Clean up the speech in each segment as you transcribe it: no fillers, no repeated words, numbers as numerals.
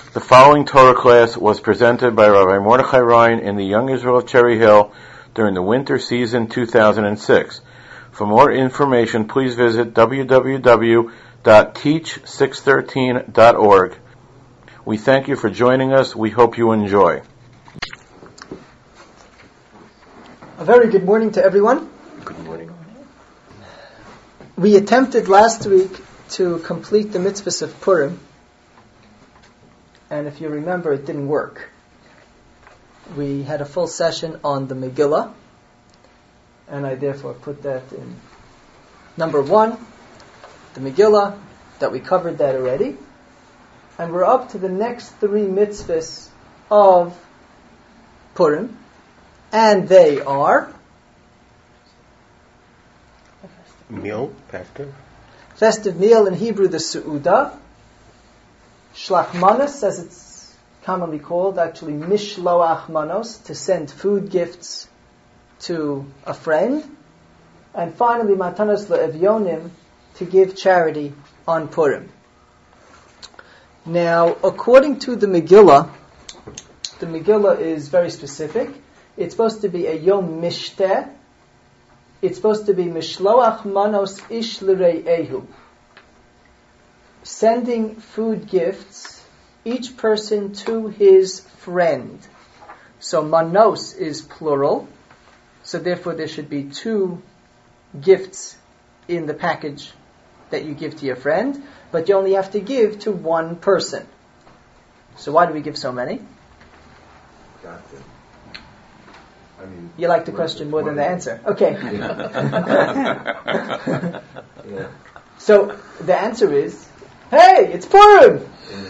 The following Torah class was presented by Rabbi Mordechai Ryan in the Young Israel of Cherry Hill during the winter season 2006. For more information, please visit www.teach613.org. We thank you for joining us. We hope you enjoy. A very good morning to everyone. Good morning. We attempted last week to complete the mitzvahs of Purim. And if you remember, it didn't work. We had a full session on the Megillah, and I therefore put that in number 1, the Megillah, that we covered that already. And we're up to the next 3 mitzvahs of Purim, and they are Meal, festive meal, in Hebrew the Su'udah, Shlach Manos, as it's commonly called, actually Mishloach Manos, to send food gifts to a friend. And finally, Matanos Le'evyonim, to give charity on Purim. Now, according to the Megillah is very specific. It's supposed to be a Yom Mishteh. It's supposed to be Mishloach Manos Ish L'Re'ehu, sending food gifts, each person to his friend. So manos is plural, so therefore there should be 2 gifts in the package that you give to your friend, but you only have to give to one person. So why do we give so many? Gotcha. I mean, you like the question more than the answer. Okay. Yeah. So the answer is, hey, it's Purim!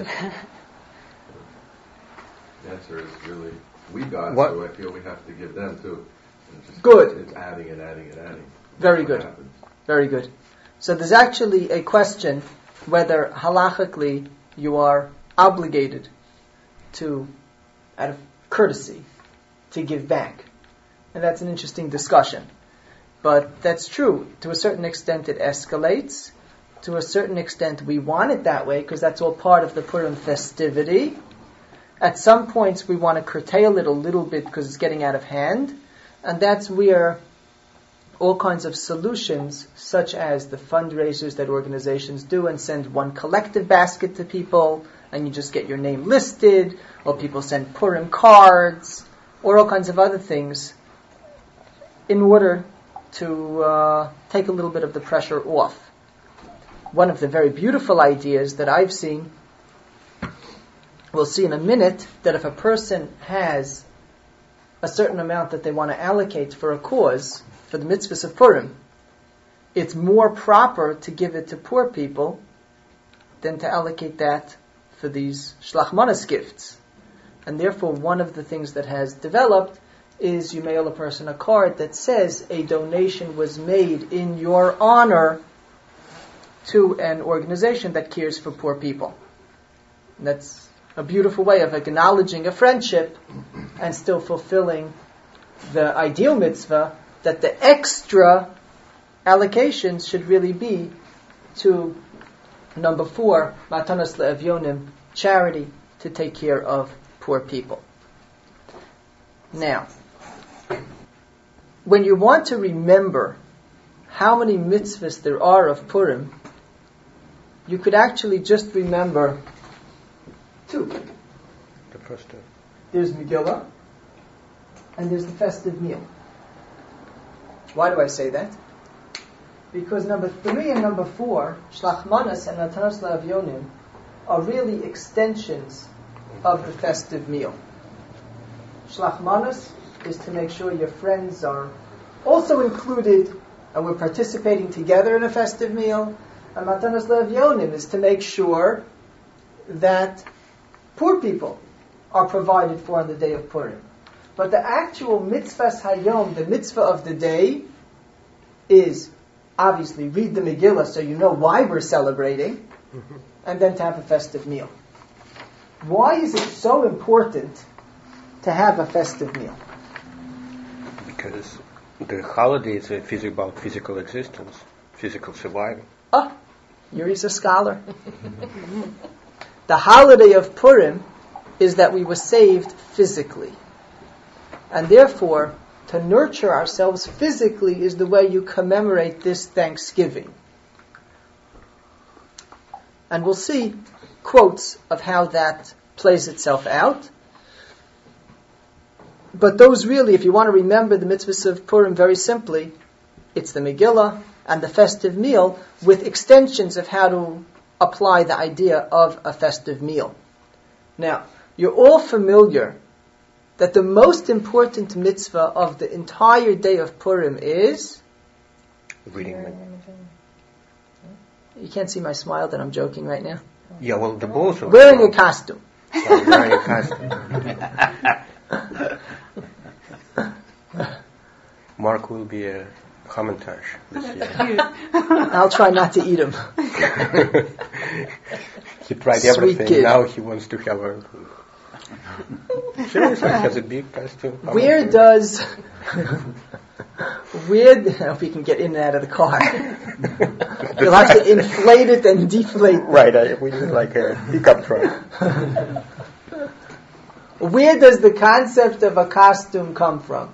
The answer is really, we got, What? so I feel we have to give them too. And it's just, Good. It's adding and adding and adding. Very That's good. what happens. Very good. So there's actually a question whether halachically you are obligated to, out of courtesy, to give back. And that's an interesting discussion. But that's true. To a certain extent it escalates. To a certain extent we want it that way because that's all part of the Purim festivity. At some points we want to curtail it a little bit because it's getting out of hand. And that's where all kinds of solutions, such as the fundraisers that organizations do and send one collective basket to people, and you just get your name listed, or people send Purim cards, or all kinds of other things, in order to take a little bit of the pressure off. One of the very beautiful ideas that I've seen, we'll see in a minute, that if a person has a certain amount that they want to allocate for a cause, for the mitzvahs of Purim, it's more proper to give it to poor people than to allocate that for these Shlach Manos gifts. And therefore, one of the things that has developed is you mail a person a card that says a donation was made in your honor to an organization that cares for poor people. And that's a beautiful way of acknowledging a friendship and still fulfilling the ideal mitzvah that the extra allocations should really be to number 4, Matanos Le'evyonim, charity to take care of poor people. Now, when you want to remember how many mitzvahs there are of Purim, you could actually just remember 2. The first two. There's Megillah, and there's the festive meal. Why do I say that? Because number 3 and number 4, Shlach Manos and Matanos Le'evyonim, are really extensions of the festive meal. Shlach Manos is to make sure your friends are also included and we're participating together in a festive meal. And Matanos Le'evyonim is to make sure that poor people are provided for on the day of Purim. But the actual mitzvahs hayom, the mitzvah of the day, is obviously read the Megillah so you know why we're celebrating, and then to have a festive meal. Why is it so important to have a festive meal? Because the holiday is about physical existence, physical survival. Yuri's a scholar. The holiday of Purim is that we were saved physically. And therefore, to nurture ourselves physically is the way you commemorate this Thanksgiving. And we'll see quotes of how that plays itself out. But those really, if you want to remember the mitzvahs of Purim very simply, it's the Megillah and the festive meal with extensions of how to apply the idea of a festive meal. Now, you're all familiar that the most important mitzvah of the entire day of Purim is Reading. You can't see my smile that I'm joking right now. Yeah, well, the both of Wearing a costume. Wearing a costume. Mark will be a Hamantash this year. I'll try not to eat them. He tried Sweet everything. kid. Now he wants to have a... Seriously, he has a big costume. Where does... I hope you can get in and out of the car. You'll have to inflate it and deflate it. Right, we need like a pickup truck. Where does the concept of a costume come from?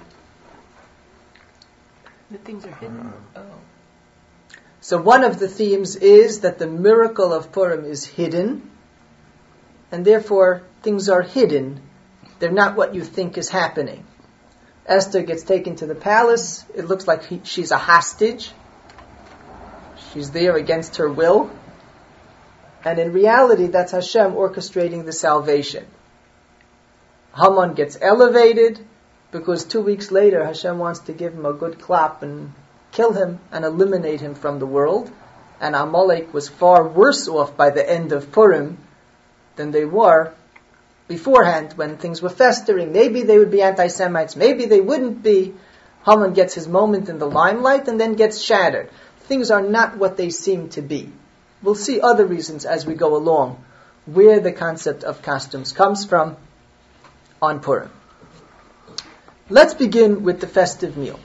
The things are hidden. So one of the themes is that the miracle of Purim is hidden, and therefore things are hidden. They're not what you think is happening. Esther gets taken to the palace. It looks like she's a hostage. She's there against her will. And in reality, that's Hashem orchestrating the salvation. Haman gets elevated because 2 weeks later Hashem wants to give him a good clap and kill him and eliminate him from the world. And Amalek was far worse off by the end of Purim than they were beforehand when things were festering. Maybe they would be anti-Semites, maybe they wouldn't be. Haman gets his moment in the limelight and then gets shattered. Things are not what they seem to be. We'll see other reasons as we go along where the concept of costumes comes from on Purim. Let's begin with the festive meal.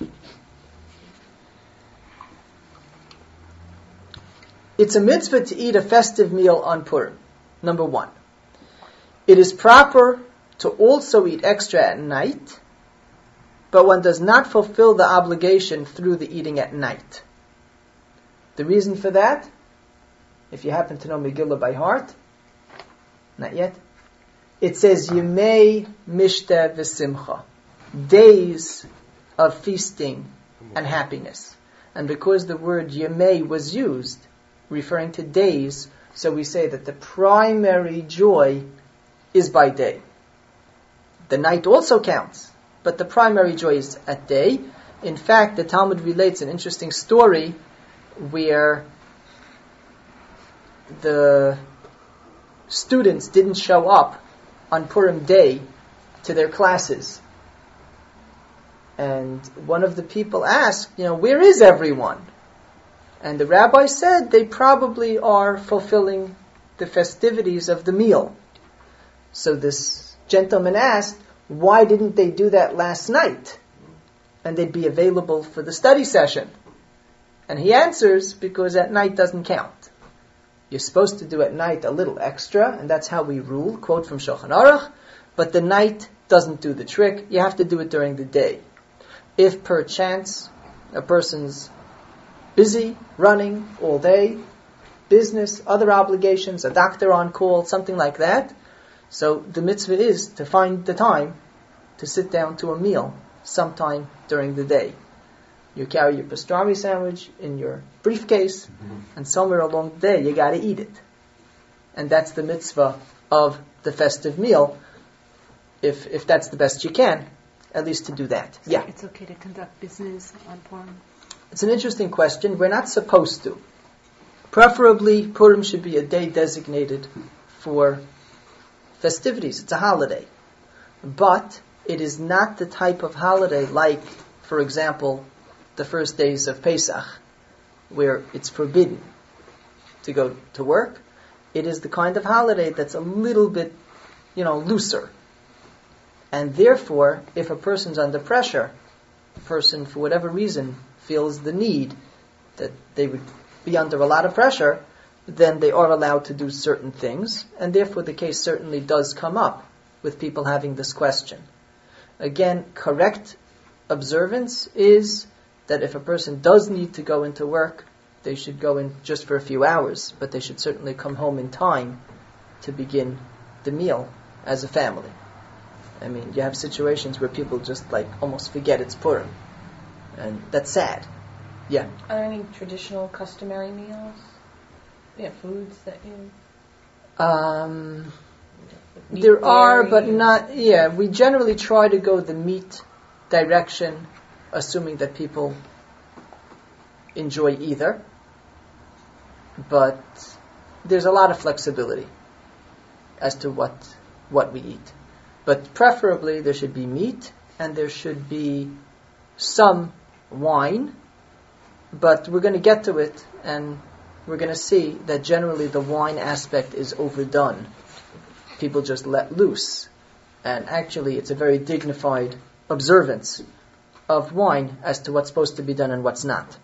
It's a mitzvah to eat a festive meal on Purim. Number one. It is proper to also eat extra at night, but one does not fulfill the obligation through the eating at night. The reason for that, if you happen to know Megillah by heart, not yet, it says Yemei Mishta V'Simcha, days of feasting and happiness. And because the word Yemei was used, referring to days, so we say that the primary joy is by day. The night also counts, but the primary joy is at day. In fact, the Talmud relates an interesting story where the students didn't show up on Purim day to their classes. And one of the people asked, where is everyone? And the rabbi said they probably are fulfilling the festivities of the meal. So this gentleman asked, why didn't they do that last night? And they'd be available for the study session. And he answers, because at night doesn't count. You're supposed to do at night a little extra, and that's how we rule, quote from Shulchan Aruch, but the night doesn't do the trick. You have to do it during the day. If perchance a person's busy, running all day, business, other obligations, a doctor on call, something like that, so the mitzvah is to find the time to sit down to a meal sometime during the day. You carry your pastrami sandwich in your briefcase, and somewhere along the day you got to eat it. And that's the mitzvah of the festive meal, if that's the best you can, at least to do that. So yeah. It's okay to conduct business on Purim? It's an interesting question. We're not supposed to. Preferably, Purim should be a day designated for festivities. It's a holiday. But it is not the type of holiday like, for example, the first days of Pesach, where it's forbidden to go to work. It is the kind of holiday that's a little bit, looser. And therefore, if a person's under pressure, a person, for whatever reason, feels the need that they would be under a lot of pressure, then they are allowed to do certain things, and therefore the case certainly does come up with people having this question. Again, correct observance is that if a person does need to go into work, they should go in just for a few hours, but they should certainly come home in time to begin the meal as a family. I mean, you have situations where people just almost forget it's Purim, and that's sad. Yeah. Are there any traditional customary meals? Yeah, foods that you... There are, but not, we generally try to go the meat direction, assuming that people enjoy either. But there's a lot of flexibility as to what we eat. But preferably there should be meat and there should be some wine. But we're going to get to it, and we're going to see that generally the wine aspect is overdone. People just let loose. And actually it's a very dignified observance of wine as to what's supposed to be done and what's not.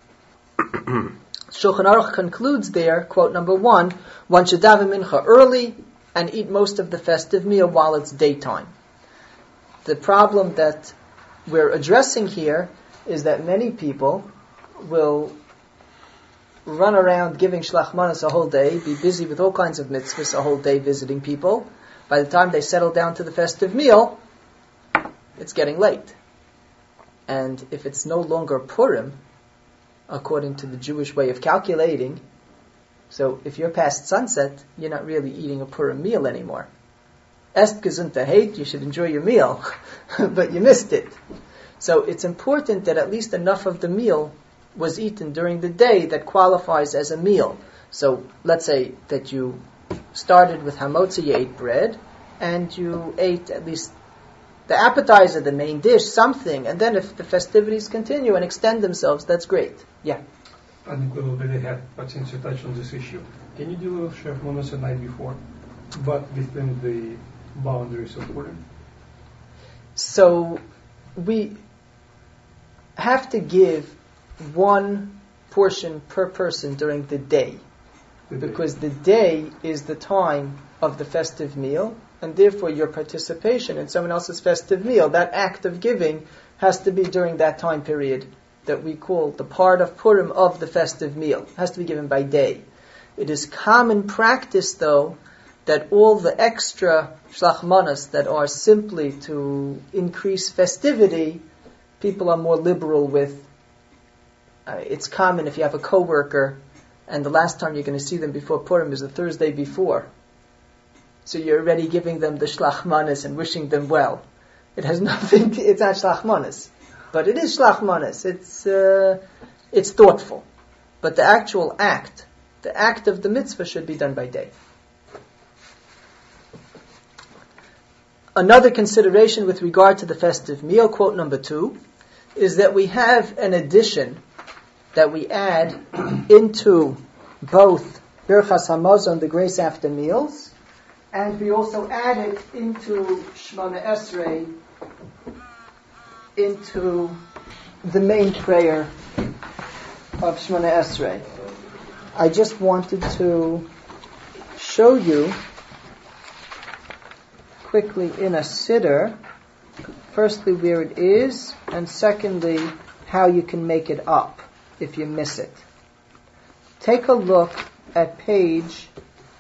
Shulchan Aruch concludes there, quote number 1, one should daven mincha early and eat most of the festive meal while it's daytime. The problem that we're addressing here is that many people will run around giving shlach manos a whole day, be busy with all kinds of mitzvahs a whole day visiting people. By the time they settle down to the festive meal, it's getting late. And if it's no longer Purim, according to the Jewish way of calculating, so if you're past sunset, you're not really eating a Purim meal anymore. Est gesunte heit, you should enjoy your meal, but you missed it. So it's important that at least enough of the meal was eaten during the day that qualifies as a meal. So let's say that you started with hamotzi, you ate bread, and you ate at least the appetizer, the main dish, something, and then if the festivities continue and extend themselves, that's great. Yeah. I think we already had, but since you touched on this issue, can you do a Shech Manos the night before, but within the boundaries of Purim? So we have to give one portion per person during the day, because the day is the time of the festive meal, and therefore your participation in someone else's festive meal, that act of giving, has to be during that time period that we call the part of Purim of the festive meal. It has to be given by day. It is common practice, though, that all the extra shlach manos that are simply to increase festivity, people are more liberal with. It's common if you have a coworker and the last time you're going to see them before Purim is the Thursday before. So you're already giving them the shlach manos and wishing them well. It has nothing, it's not shlach manos. But it is shlach manos. It's thoughtful. But the actual act, the act of the mitzvah should be done by day. Another consideration with regard to the festive meal, quote number 2, is that we have an addition that we add into both Birchas Hamazon, the grace after meals, and we also add it into Shemona Esrei, into the main prayer of Shemona Esrei. I just wanted to show you quickly in a siddur, firstly where it is, and secondly how you can make it up if you miss it. Take a look at page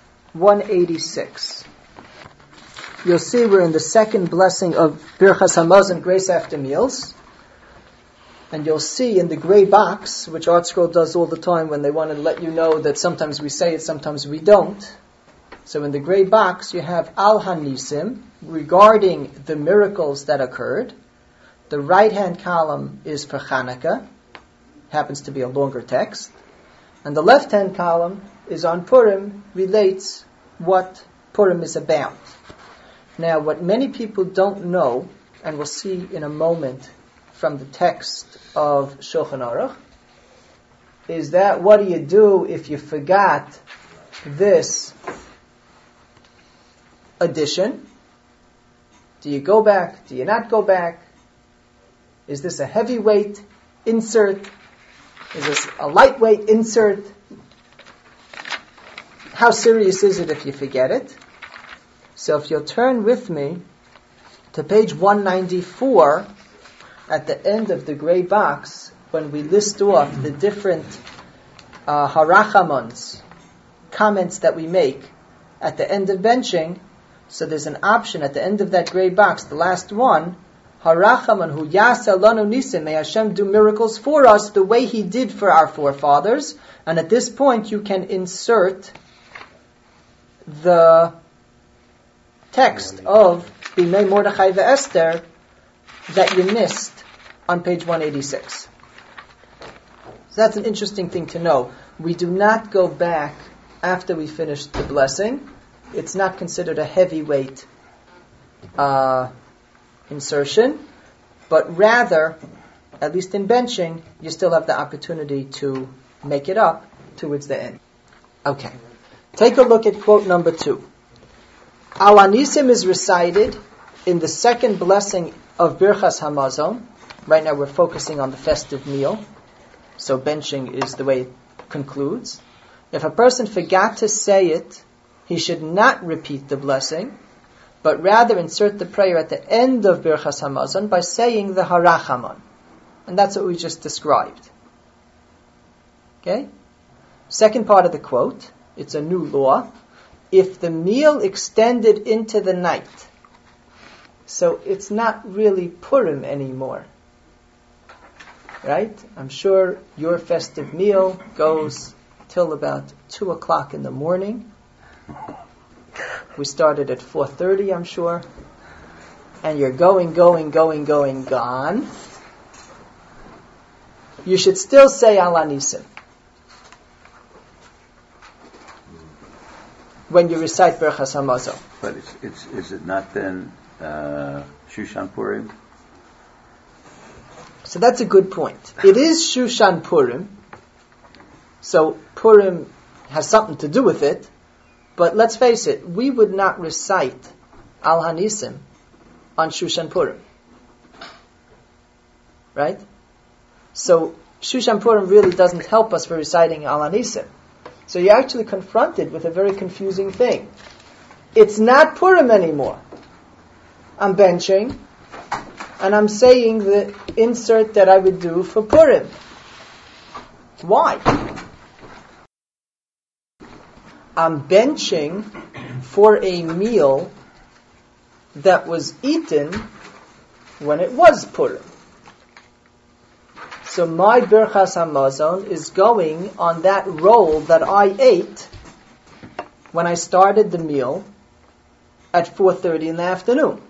186. You'll see we're in the second blessing of Birchas Hamazon, grace after meals. And you'll see in the gray box, which ArtScroll does all the time when they want to let you know that sometimes we say it, sometimes we don't. So in the gray box you have Al Hanisim, regarding the miracles that occurred. The right-hand column is for Chanukah, happens to be a longer text. And the left-hand column is on Purim, relates what Purim is about. Now, what many people don't know, and we'll see in a moment from the text of Shulchan Aruch, is that what do you do if you forgot this addition? Do you go back? Do you not go back? Is this a heavyweight insert? Is this a lightweight insert? how serious is it if you forget it? So if you'll turn with me to page 194, at the end of the gray box, when we list off the different harachamons, comments that we make at the end of benching, so there's an option at the end of that gray box, the last one, harachaman hu yasa lanu nisim, may Hashem do miracles for us the way He did for our forefathers. And at this point you can insert the text of Bimei Mordechai ve'Esther that you missed on page 186. So that's an interesting thing to know. We do not go back after we finish the blessing. It's not considered a heavyweight insertion, but rather, at least in benching, you still have the opportunity to make it up towards the end. Okay. Take a look at quote number 2. Al Anisim is recited in the second blessing of Birchas Hamazon. Right now we're focusing on the festive meal, so benching is the way it concludes. If a person forgot to say it, he should not repeat the blessing, but rather insert the prayer at the end of Birchas Hamazon by saying the Harachamon. And that's what we just described. Okay? Second part of the quote, it's a new law. If the meal extended into the night, so it's not really Purim anymore. Right? I'm sure your festive meal goes till about 2 o'clock in the morning. We started at 4:30, I'm sure. And you're going, gone. You should still say Al Anisim when you recite Birchas Hamazon. But is it not then Shushan Purim? So that's a good point. It is Shushan Purim. So Purim has something to do with it. But let's face it, we would not recite Al Hanisim on Shushan Purim. Right? So Shushan Purim really doesn't help us for reciting Al Hanisim. So you're actually confronted with a very confusing thing. It's not Purim anymore. I'm benching, and I'm saying the insert that I would do for Purim. Why? I'm benching for a meal that was eaten when it was Purim. So my Birchas Hamazon is going on that roll that I ate when I started the meal at 4:30 in the afternoon.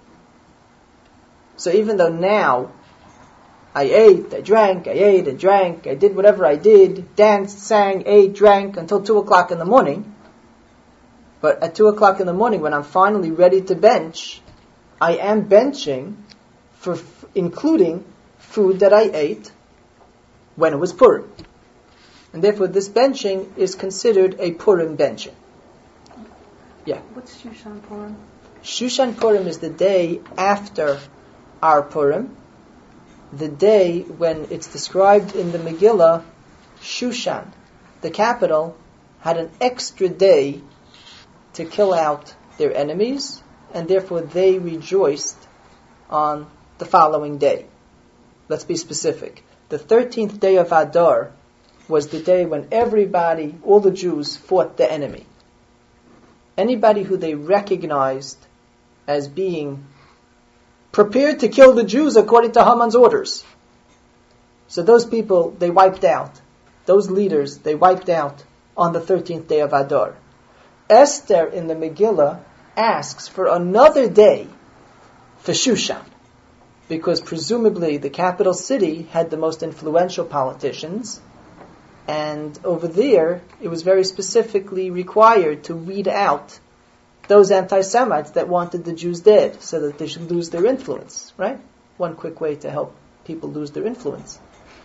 So even though now I ate, I drank, I ate, I drank, I did whatever I did, danced, sang, ate, drank until 2 o'clock in the morning, but at 2 o'clock in the morning when I'm finally ready to bench, I am benching for including food that I ate when it was Purim. And therefore this benching is considered a Purim benching. Yeah. What's Shushan Purim? Shushan Purim is the day after our Purim, the day when it's described in the Megillah, Shushan, the capital, had an extra day to kill out their enemies, and therefore they rejoiced on the following day. Let's be specific. The 13th day of Adar was the day when everybody, all the Jews, fought the enemy. Anybody who they recognized as being prepared to kill the Jews according to Haman's orders. So those people, they wiped out. Those leaders, they wiped out on the 13th day of Adar. Esther in the Megillah asks for another day for Shushan, because presumably the capital city had the most influential politicians, and over there it was very specifically required to weed out those anti-Semites that wanted the Jews dead so that they should lose their influence, right? One quick way to help people lose their influence,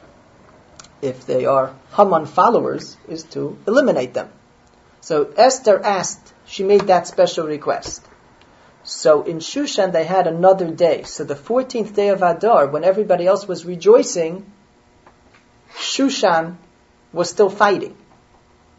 if they are Haman followers, is to eliminate them. So Esther asked, she made that special request. So in Shushan they had another day. So the 14th day of Adar, when everybody else was rejoicing, Shushan was still fighting.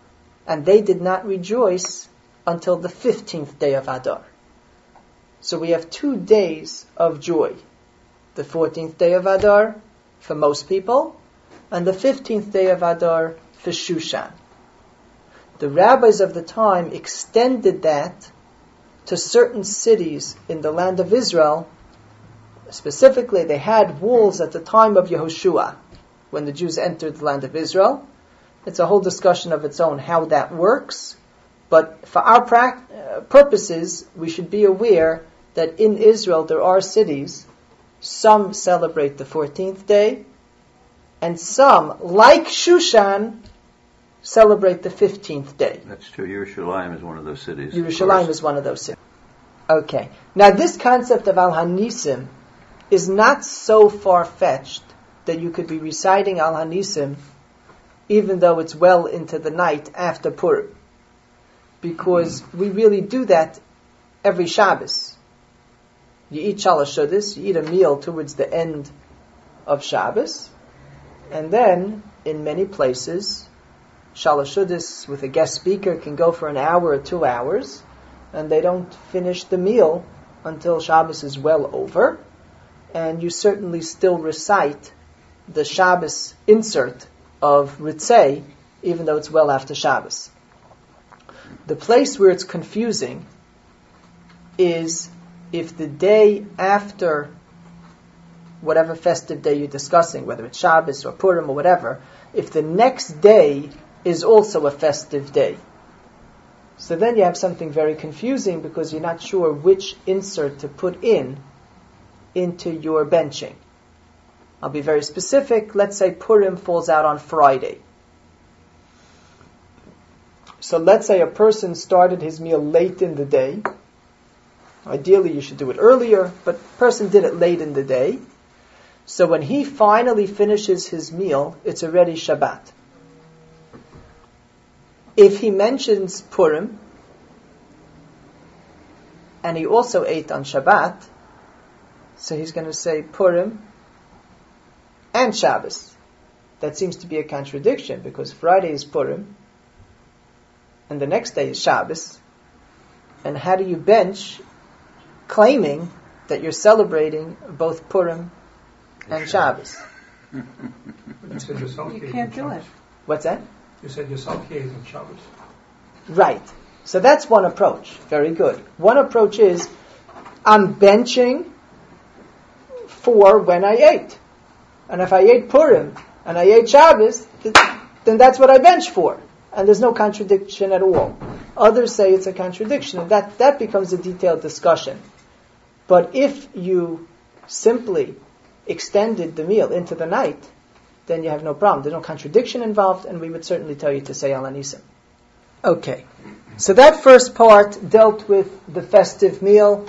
and they did not rejoice until the 15th day of Adar. So we have 2 days of joy. The 14th day of Adar for most people, and the 15th day of Adar for Shushan. The rabbis of the time extended that to certain cities in the land of Israel. Specifically, they had walls at the time of Yehoshua, when the Jews entered the land of Israel. It's a whole discussion of its own how that works. But for our purposes, we should be aware that in Israel there are cities, some celebrate the 14th day, and some, like Shushan, celebrate the 15th day. That's true. Yerushalayim is one of those cities. Yerushalayim is one of those cities. Okay. Now this concept of Al-Hanisim is not so far-fetched that you could be reciting Al-Hanisim even though it's well into the night after Purim. Because we really do that every Shabbos. You eat Shalosh Shudas, you eat a meal towards the end of Shabbos, and then, in many places, Shalosh Shudas with a guest speaker can go for an hour or 2 hours, and they don't finish the meal until Shabbos is well over, and you certainly still recite the Shabbos insert of Ritzei, even though it's well after Shabbos. The place where it's confusing is if the day after whatever festive day you're discussing, whether it's Shabbos or Purim or whatever, if the next day is also a festive day. So then you have something very confusing because you're not sure which insert to put into your benching. I'll be very specific. Let's say Purim falls out on Friday. So let's say a person started his meal late in the day. Ideally you should do it earlier, but the person did it late in the day. So when he finally finishes his meal, it's already Shabbat. If he mentions Purim, and he also ate on Shabbat, so he's going to say Purim and Shabbos. That seems to be a contradiction, because Friday is Purim, and the next day is Shabbos. And how do you bench claiming that you're celebrating both Purim and Shabbos? You said yourself You here can't in do Shabbos. it. What's that? You said yourself here in Shabbos. Right. So that's one approach. Very good. One approach is, I'm benching for when I ate. And if I ate Purim and I ate Shabbos, then that's what I bench for. And there's no contradiction at all. Others say it's a contradiction, and that becomes a detailed discussion. But if you simply extended the meal into the night, then you have no problem. There's no contradiction involved, and we would certainly tell you to say Al-Hanisim. Okay. So that first part dealt with the festive meal.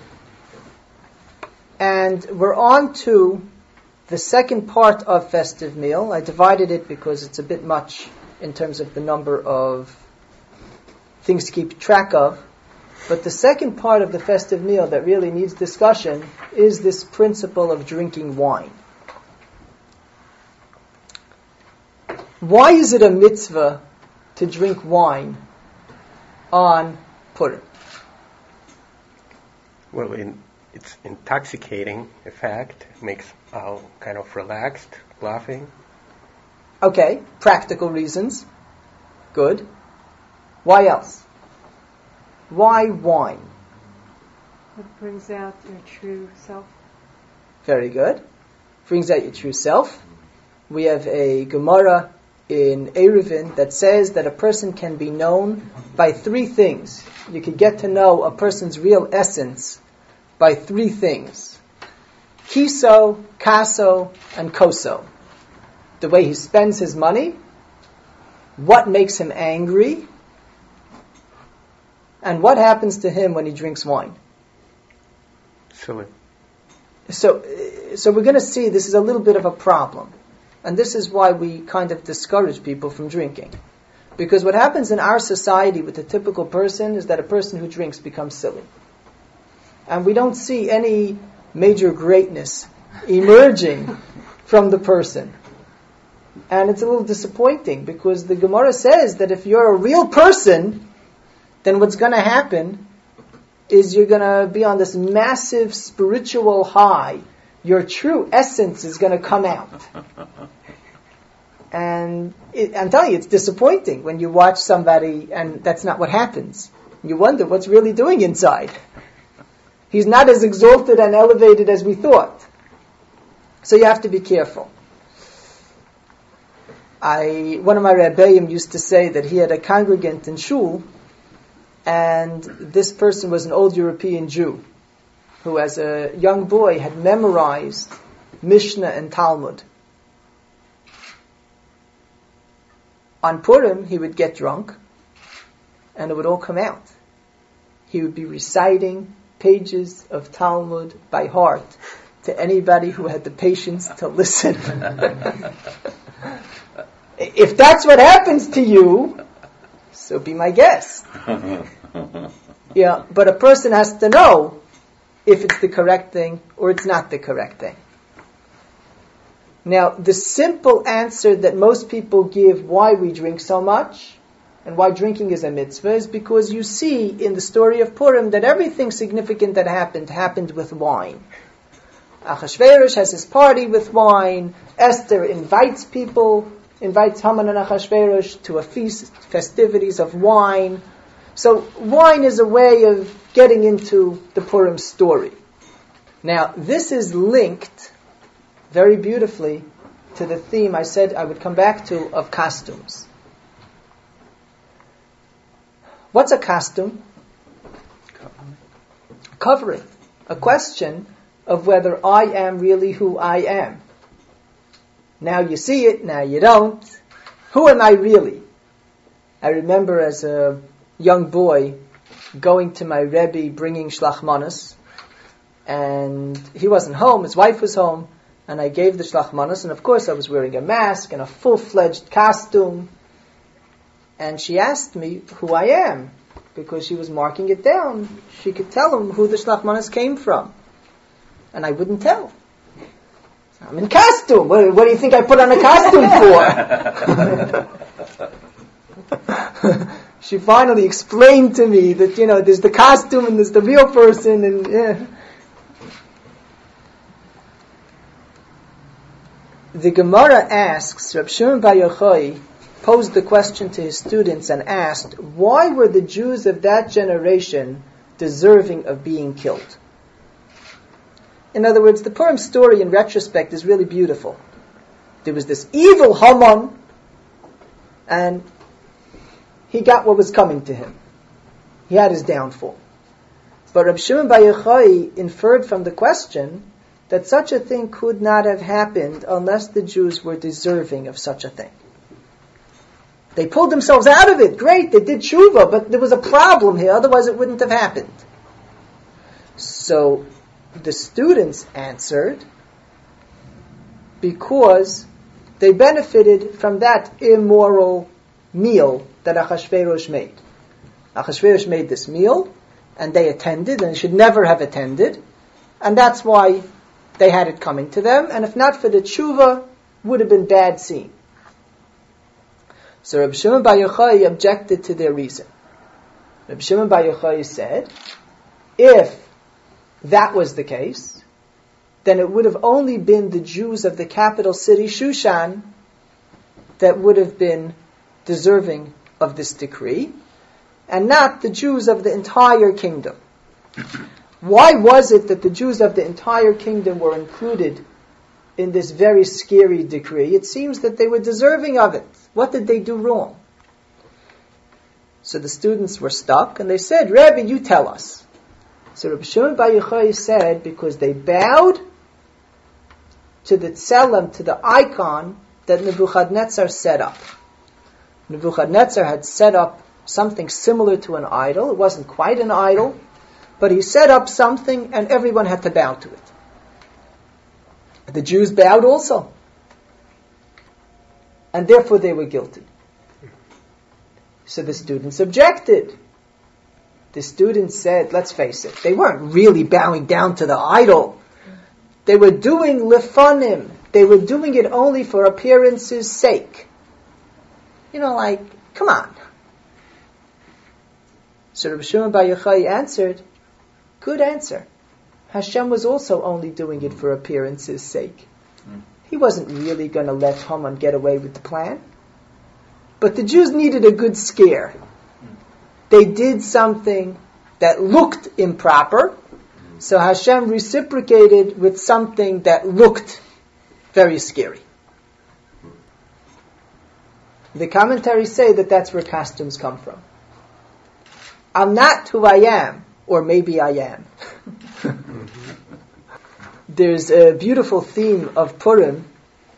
And we're on to the second part of festive meal. I divided it because it's a bit much in terms of the number of things to keep track of. But the second part of the festive meal that really needs discussion is this principle of drinking wine. Why is it a mitzvah to drink wine on Purim? Well, it's intoxicating effect. It makes kind of relaxed, laughing. Okay, practical reasons. Good. Why else? Why wine? It brings out your true self. Very good. Brings out your true self. We have a Gemara in Eruvin that says that a person can be known by 3 things. You can get to know a person's real essence by 3 things. Kiso, Kaso, and Koso. The way he spends his money, what makes him angry, and what happens to him when he drinks wine. Silly. So we're going to see this is a little bit of a problem. And this is why we kind of discourage people from drinking. Because what happens in our society with the typical person is that a person who drinks becomes silly. And we don't see any major greatness emerging from the person. And it's a little disappointing because the Gemara says that if you're a real person, then what's going to happen is you're going to be on this massive spiritual high. Your true essence is going to come out. And I'm telling you, it's disappointing when you watch somebody and that's not what happens. You wonder what's really doing inside. He's not as exalted and elevated as we thought. So you have to be careful. One of my Rebbeim used to say that he had a congregant in shul, and this person was an old European Jew who as a young boy had memorized Mishnah and Talmud. On Purim, he would get drunk, and it would all come out. He would be reciting pages of Talmud by heart to anybody who had the patience to listen. If that's what happens to you, so be my guest. Yeah, but a person has to know if it's the correct thing or it's not the correct thing. Now, the simple answer that most people give why we drink so much and why drinking is a mitzvah is because you see in the story of Purim that everything significant that happened with wine. Achashverosh has his party with wine. Esther invites Haman and Achashverosh to a feast, festivities of wine. So wine is a way of getting into the Purim story. Now, this is linked very beautifully to the theme I said I would come back to of costumes. What's a costume? Covering. A question of whether I am really who I am. Now you see it, now you don't. Who am I really? I remember as a young boy going to my Rebbe bringing shlachmanas, and he wasn't home, his wife was home, and I gave the shlachmanas, and of course I was wearing a mask and a full-fledged costume, and she asked me who I am, because she was marking it down. She could tell him who the shlachmanas came from. And I wouldn't tell. I'm in costume. What do you think I put on a costume for? She finally explained to me that, there's the costume and there's the real person. And The Gemara asks, Reb Shimon Bar Yochai posed the question to his students and asked, why were the Jews of that generation deserving of being killed? In other words, the Purim story in retrospect is really beautiful. There was this evil Haman, and he got what was coming to him. He had his downfall. But Reb Shimon Bar Yochai inferred from the question that such a thing could not have happened unless the Jews were deserving of such a thing. They pulled themselves out of it. Great, they did tshuva, but there was a problem here, otherwise it wouldn't have happened. So the students answered because they benefited from that immoral meal that Achashverosh made. Achashverosh made this meal, and they attended, and should never have attended, and that's why they had it coming to them, and if not for the tshuva, would have been bad seen. So Reb Shimon Bar Yochai objected to their reason. Reb Shimon Bar Yochai said, if that was the case, then it would have only been the Jews of the capital city, Shushan, that would have been deserving of this decree, and not the Jews of the entire kingdom. Why was it that the Jews of the entire kingdom were included in this very scary decree? It seems that they were deserving of it. What did they do wrong? So the students were stuck, and they said, Rebbe, you tell us. So Reb Shimon Bar Yochai said, because they bowed to the tzelem, to the icon that Nebuchadnezzar set up. Nebuchadnezzar had set up something similar to an idol. It wasn't quite an idol, but he set up something and everyone had to bow to it. The Jews bowed also. And therefore they were guilty. So the students objected. The students said, let's face it, they weren't really bowing down to the idol. They were doing lefanim. they were doing it only for appearance's sake. Like, come on. So Rabbi Shimon Bar Yochai answered, good answer. Hashem was also only doing it for appearance's sake. He wasn't really going to let Haman get away with the plan. But the Jews needed a good scare. They did something that looked improper, so Hashem reciprocated with something that looked very scary. The commentaries say that that's where costumes come from. I'm not who I am, or maybe I am. There's a beautiful theme of Purim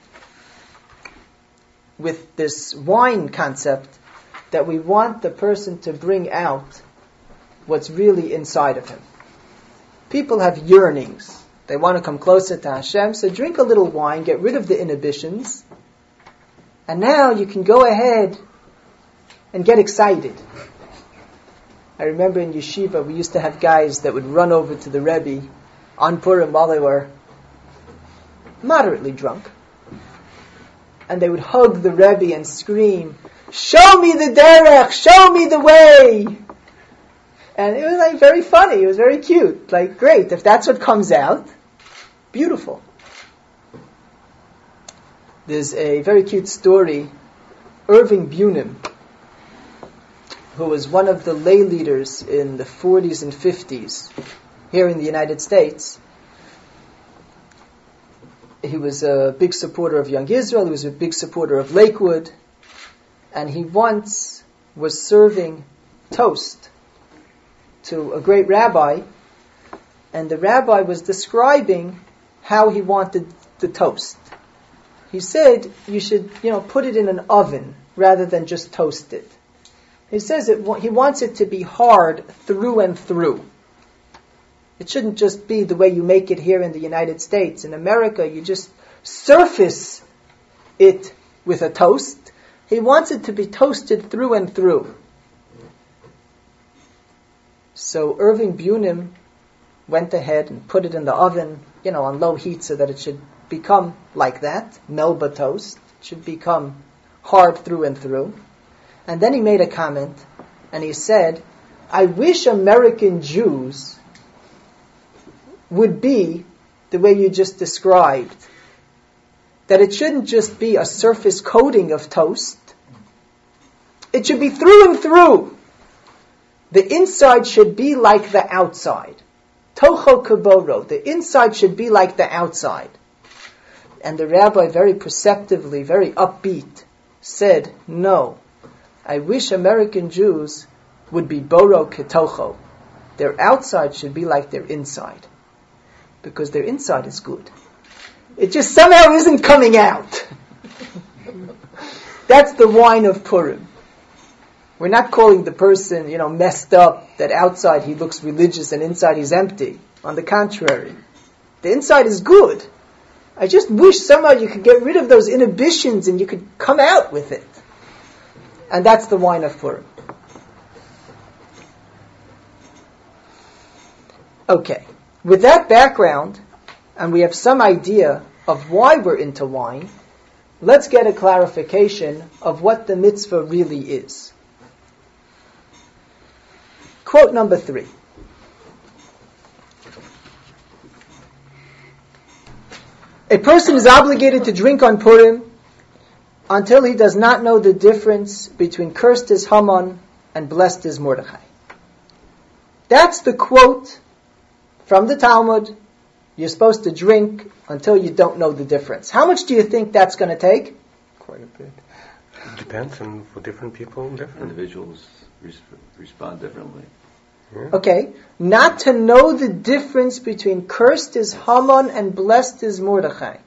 with this wine concept that we want the person to bring out what's really inside of him. People have yearnings. They want to come closer to Hashem, so drink a little wine, get rid of the inhibitions, and now you can go ahead and get excited. I remember in yeshiva we used to have guys that would run over to the Rebbe on Purim while they were moderately drunk, and they would hug the Rebbe and scream, "Show me the derech, show me the way!" And it was like very funny, it was very cute, like great, if that's what comes out, beautiful. There's a very cute story. Irving Bunim, who was one of the lay leaders in the 40s and 50s here in the United States, he was a big supporter of Young Israel, he was a big supporter of Lakewood, and he once was serving toast to a great rabbi, and the rabbi was describing how he wanted the toast. He said, you should, put it in an oven rather than just toast it. He says he wants it to be hard through and through. It shouldn't just be the way you make it here in the United States. In America, you just surface it with a toast. He wants it to be toasted through and through. So Irving Bunim went ahead and put it in the oven, on low heat so that it should become like that, Melba toast. It should become hard through and through. And then he made a comment, and he said, I wish American Jews would be the way you just described. That it shouldn't just be a surface coating of toast. It should be through and through. The inside should be like the outside. Tocho kaboro. The inside should be like the outside. And the rabbi very perceptively, very upbeat, said, no. I wish American Jews would be boro ketocho. Their outside should be like their inside. Because their inside is good. It just somehow isn't coming out. That's the wine of Purim. We're not calling the person, messed up, that outside he looks religious and inside he's empty. On the contrary. The inside is good. I just wish somehow you could get rid of those inhibitions and you could come out with it. And that's the wine of Purim. Okay. With that background, and we have some idea of why we're into wine, let's get a clarification of what the mitzvah really is. Quote number 3. A person is obligated to drink on Purim until he does not know the difference between cursed is Haman and blessed is Mordechai. That's the quote from the Talmud. You're supposed to drink until you don't know the difference. How much do you think that's going to take? Quite a bit. It depends on for different people. Individuals respond differently. Yeah. Okay, not to know the difference between cursed is Haman and blessed is Mordechai.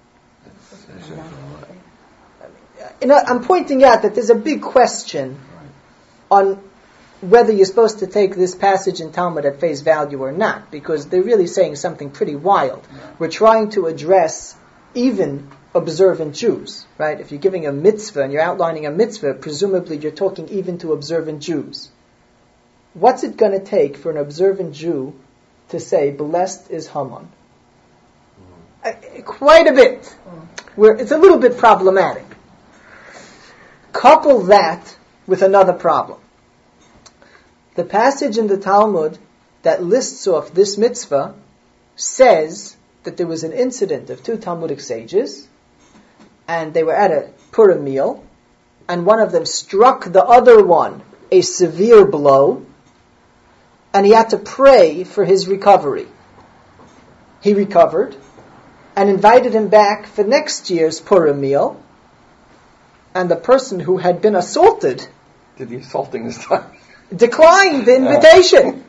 I'm pointing out that there's a big question on whether you're supposed to take this passage in Talmud at face value or not, because they're really saying something pretty wild. We're trying to address even observant Jews, right? If you're giving a mitzvah and you're outlining a mitzvah, presumably you're talking even to observant Jews. What's it going to take for an observant Jew to say, blessed is Haman? Quite a bit. where it's a little bit problematic. Couple that with another problem. The passage in the Talmud that lists off this mitzvah says that there was an incident of two Talmudic sages, and they were at a Purim meal, and one of them struck the other one a severe blow, and he had to pray for his recovery. He recovered, and invited him back for next year's Purim meal, and the person who had been assaulted Did the assaulting this time? declined the invitation.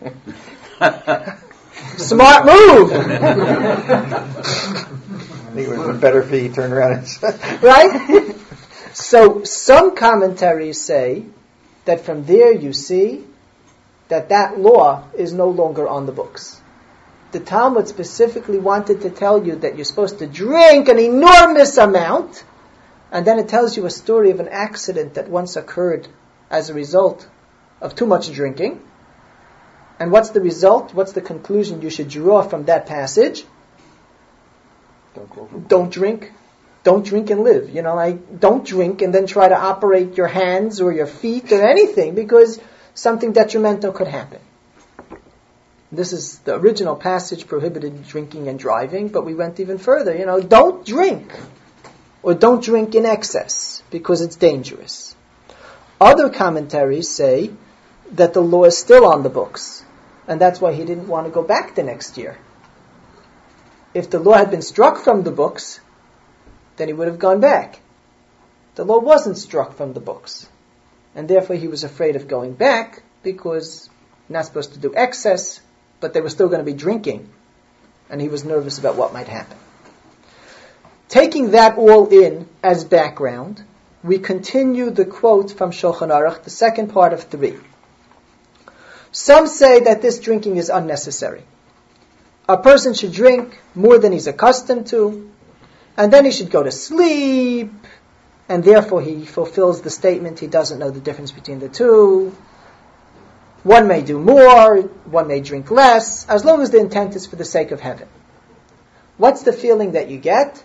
Smart move. I think it would have been better if he turned around and said, Right? So some commentaries say that from there you see that law is no longer on the books. The Talmud specifically wanted to tell you that you're supposed to drink an enormous amount, and then it tells you a story of an accident that once occurred as a result of too much drinking. And what's the result? What's the conclusion you should draw from that passage? Don't drink. Don't drink and live. Don't drink and then try to operate your hands or your feet or anything, because something detrimental could happen. This is the original passage prohibited drinking and driving, but we went even further. Don't drink, or don't drink in excess, because it's dangerous. Other commentaries say that the law is still on the books, and that's why he didn't want to go back the next year. If the law had been struck from the books, then he would have gone back. The law wasn't struck from the books, and therefore he was afraid of going back, because you're not supposed to do excess, but they were still going to be drinking, and he was nervous about what might happen. Taking that all in as background, we continue the quote from Shulchan Aruch, the second part of 3. Some say that this drinking is unnecessary. A person should drink more than he's accustomed to, and then he should go to sleep, and therefore he fulfills the statement he doesn't know the difference between the two. One may do more, one may drink less, as long as the intent is for the sake of heaven. What's the feeling that you get?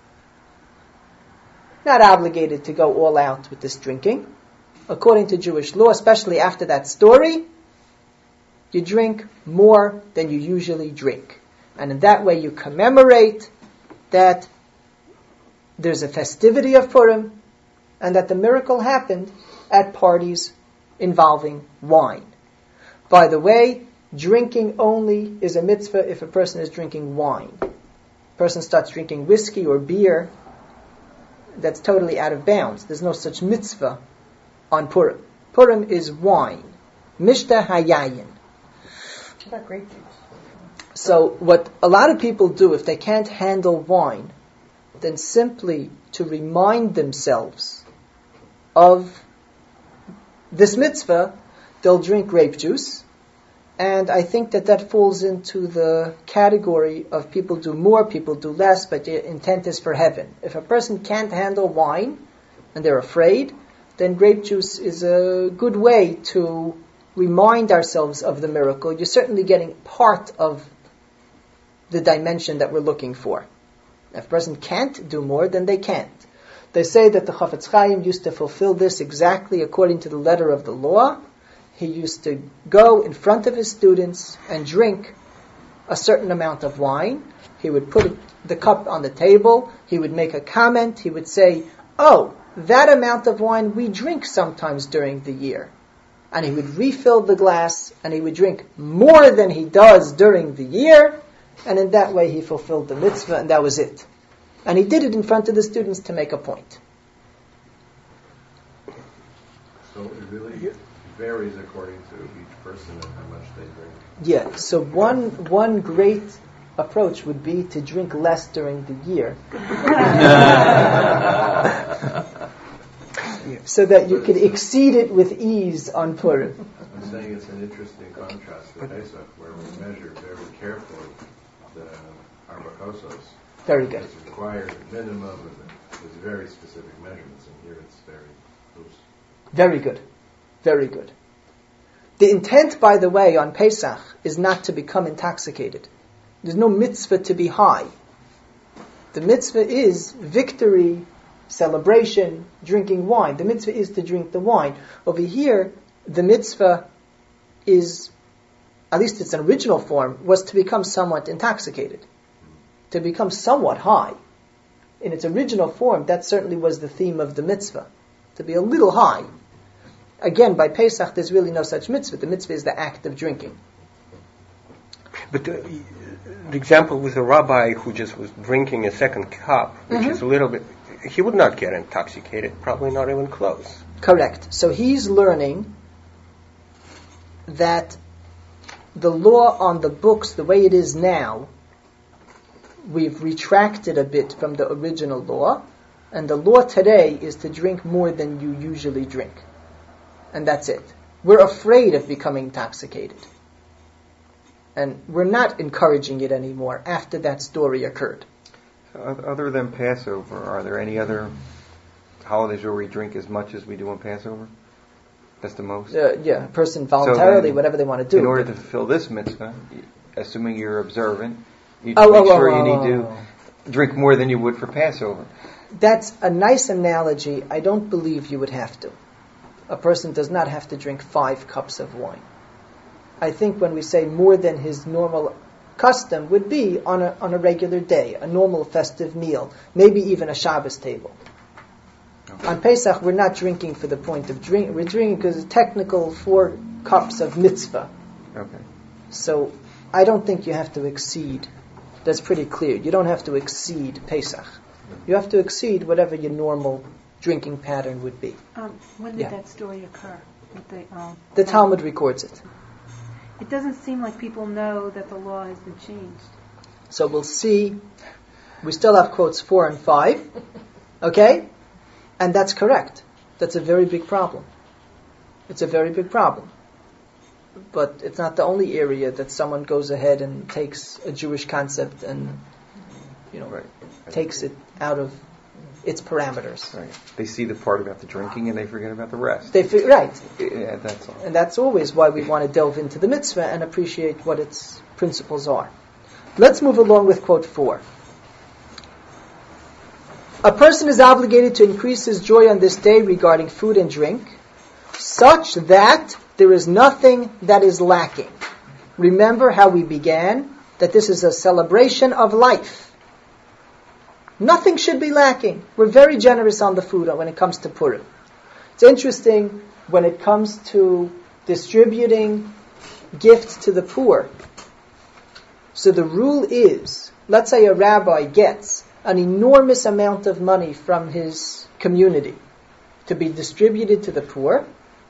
Not obligated to go all out with this drinking. According to Jewish law, especially after that story, you drink more than you usually drink. And in that way you commemorate that there's a festivity of Purim, and that the miracle happened at parties involving wine. By the way, drinking only is a mitzvah if a person is drinking wine. A person starts drinking whiskey or beer, that's totally out of bounds. There's no such mitzvah on Purim. Purim is wine. Mishta hayayin. What about grape juice? So what a lot of people do, if they can't handle wine, then simply to remind themselves of this mitzvah, they'll drink grape juice. And I think that falls into the category of people do more, people do less, but the intent is for heaven. If a person can't handle wine and they're afraid, then grape juice is a good way to remind ourselves of the miracle. You're certainly getting part of the dimension that we're looking for. If a person can't do more, then they can't. They say that the Chafetz Chaim used to fulfill this exactly according to the letter of the law. He used to go in front of his students and drink a certain amount of wine. He would put the cup on the table. He would make a comment. He would say, "Oh, that amount of wine we drink sometimes during the year." And he would refill the glass, and he would drink more than he does during the year, and in that way he fulfilled the mitzvah, and that was it. And he did it in front of the students to make a point. So it really varies according to each person and how much they drink. Yeah, so one great approach would be to drink less during the year. So that you could exceed it with ease on Purim. I'm saying it's an interesting contrast to Pesach, where we measure very carefully the arbakosos. Very good. It's required a minimum, and there's very specific measurements, and here it's very loose. Very good. Very good. The intent, by the way, on Pesach is not to become intoxicated. There's no mitzvah to be high. The mitzvah is victory, celebration, drinking wine. The mitzvah is to drink the wine. Over here, the mitzvah is, at least its original form, was to become somewhat intoxicated, to become somewhat high. In its original form, that certainly was the theme of the mitzvah, to be a little high. Again, by Pesach, there's really no such mitzvah. The mitzvah is the act of drinking. But the example with a rabbi who just was drinking a second cup, which is a little bit, he would not get intoxicated, probably not even close. Correct. So he's learning that the law on the books, the way it is now, we've retracted a bit from the original law, and the law today is to drink more than you usually drink. And that's it. We're afraid of becoming intoxicated. And we're not encouraging it anymore after that story occurred. Other than Passover, are there any other holidays where we drink as much as we do on Passover? That's the most? Yeah, a person voluntarily, then, whatever they want to do. In order to fulfill this mitzvah, assuming you're observant, you need to make sure you need to drink more than you would for Passover. That's a nice analogy. I don't believe you would have to. A person does not have to drink 5 cups of wine. I think when we say more than his normal custom would be on a regular day, a normal festive meal, maybe even a Shabbos table. Okay. On Pesach, we're not drinking for the point of drink. We're drinking because it's technical 4 cups of mitzvah. Okay. So I don't think you have to exceed. That's pretty clear. You don't have to exceed Pesach. You have to exceed whatever your normal drinking pattern would be. When did that story occur? The Talmud records it. It doesn't seem like people know that the law has been changed. So we'll see. We still have quotes 4 and 5. Okay? And that's correct. That's a very big problem. It's a very big problem. But it's not the only area that someone goes ahead and takes a Jewish concept and, takes it out of its parameters. Right. They see the part about the drinking and they forget about the rest. Right. Yeah, that's all. And that's always why we want to delve into the mitzvah and appreciate what its principles are. Let's move along with quote 4. A person is obligated to increase his joy on this day regarding food and drink, such that there is nothing that is lacking. Remember how we began, that this is a celebration of life. Nothing should be lacking. We're very generous on the food when it comes to Purim. It's interesting when it comes to distributing gifts to the poor. So the rule is, let's say a rabbi gets an enormous amount of money from his community to be distributed to the poor.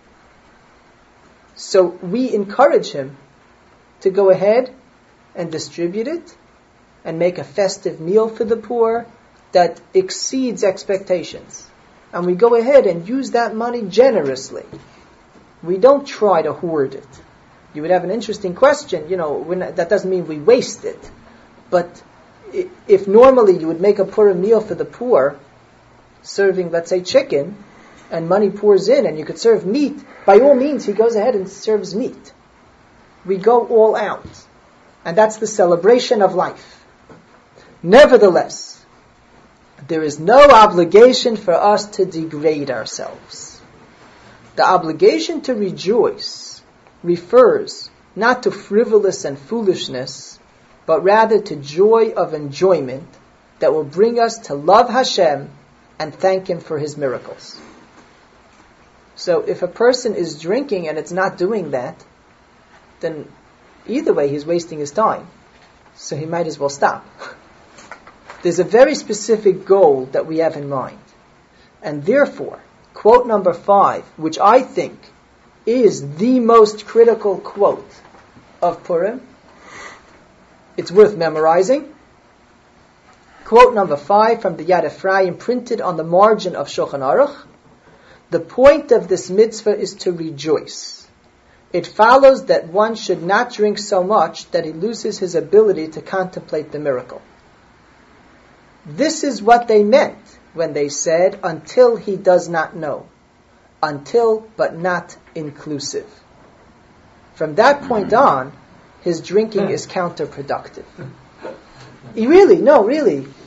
So we encourage him to go ahead and distribute it and make a festive meal for the poor that exceeds expectations. And we go ahead and use that money generously. We don't try to hoard it. You would have an interesting question, that doesn't mean we waste it. But if normally you would make a Purim meal for the poor, serving, let's say, chicken, and money pours in and you could serve meat, by all means he goes ahead and serves meat. We go all out. And that's the celebration of life. Nevertheless, there is no obligation for us to degrade ourselves. The obligation to rejoice refers not to frivolous and foolishness, but rather to joy of enjoyment that will bring us to love Hashem and thank Him for His miracles. So if a person is drinking and it's not doing that, then either way he's wasting his time. So he might as well stop. There's a very specific goal that we have in mind. And therefore, quote number 5, which I think is the most critical quote of Purim, it's worth memorizing. Quote number 5 from the Yad Ephraim, printed on the margin of Shulchan Aruch. The point of this mitzvah is to rejoice. It follows that one should not drink so much that he loses his ability to contemplate the miracle. This is what they meant when they said, until he does not know. Until, but not inclusive. From that point on, his drinking is counterproductive. Really.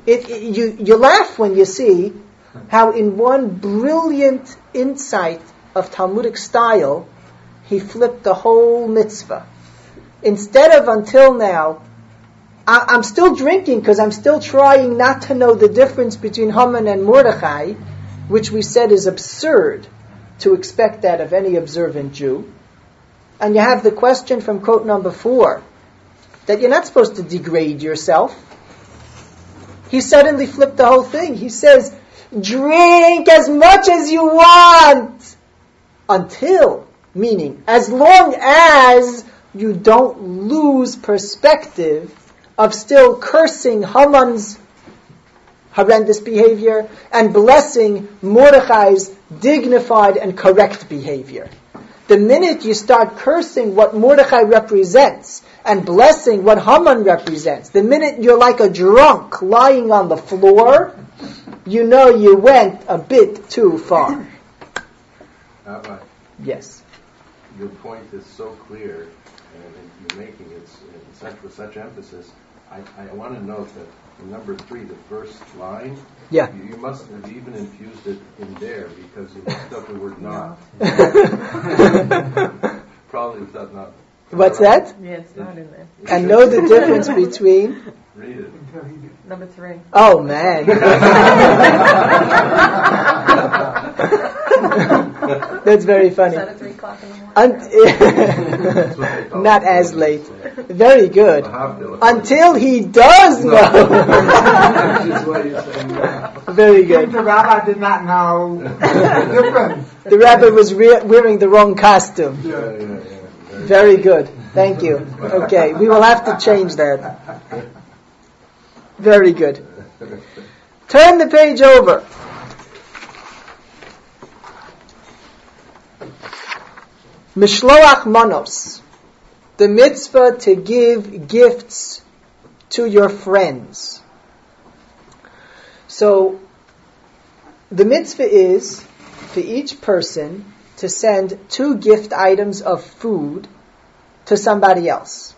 You laugh when you see how in one brilliant insight of Talmudic style, he flipped the whole mitzvah. Instead of until now, I'm still drinking because I'm still trying not to know the difference between Haman and Mordechai, which we said is absurd to expect that of any observant Jew. And you have the question from quote number 4, that you're not supposed to degrade yourself. He suddenly flipped the whole thing. He says, drink as much as you want, until, meaning, as long as you don't lose perspective of still cursing Haman's horrendous behavior and blessing Mordechai's dignified and correct behavior. The minute you start cursing what Mordechai represents and blessing what Haman represents, the minute you're like a drunk lying on the floor, you know you went a bit too far. Rabbi, Yes. your point is so clear, and you're making it with such emphasis. I want to note that in number 3, the first line, Yeah. you must have even infused it in there because you messed up the word not. Probably was that not. What's that? Yeah, it's not in there. And know the difference between... Read it. Number 3. Oh, man. That's very funny. Is that at 3 o'clock in the morning? Not as late. Very good. Mahavdil. Until he does know. Which is why you're saying that. Very good. The rabbi did not know the difference. The rabbi was wearing the wrong costume. Yeah. Very good. Thank you. Okay, we will have to change that. Very good. Turn the page over. Mishloach manos. The mitzvah to give gifts to your friends. So, the mitzvah is for each person to send 2 gift items of food to somebody else.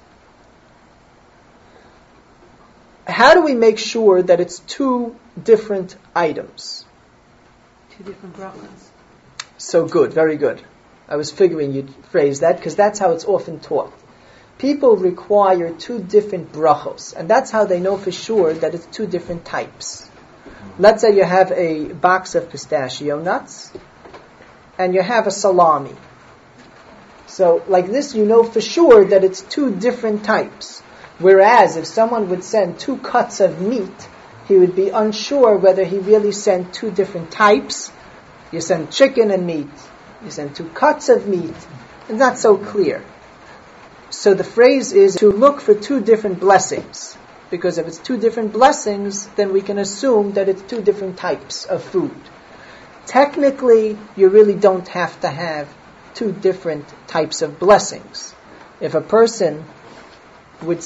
How do we make sure that it's 2 different items? 2 different brachas. So good, very good. I was figuring you'd phrase that because that's how it's often taught. People require 2 different brachos, and that's how they know for sure that it's 2 different types. Let's say you have a box of pistachio nuts, and you have a salami. So, like this, you know for sure that it's 2 different types. Whereas, if someone would send 2 cuts of meat, he would be unsure whether he really sent 2 different types. You send chicken and meat. You send 2 cuts of meat. It's not so clear. So the phrase is to look for 2 different blessings. Because if it's 2 different blessings, then we can assume that it's 2 different types of food. Technically, you really don't have to have 2 different types of blessings. If a person would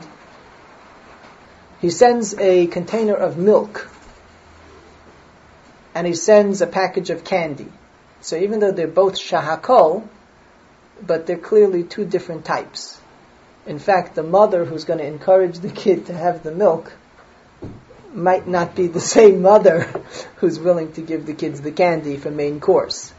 he sends a container of milk, and he sends a package of candy. So even though they're both shahakol, but they're clearly 2 different types. In fact, the mother who's going to encourage the kid to have the milk might not be the same mother who's willing to give the kids the candy for main course.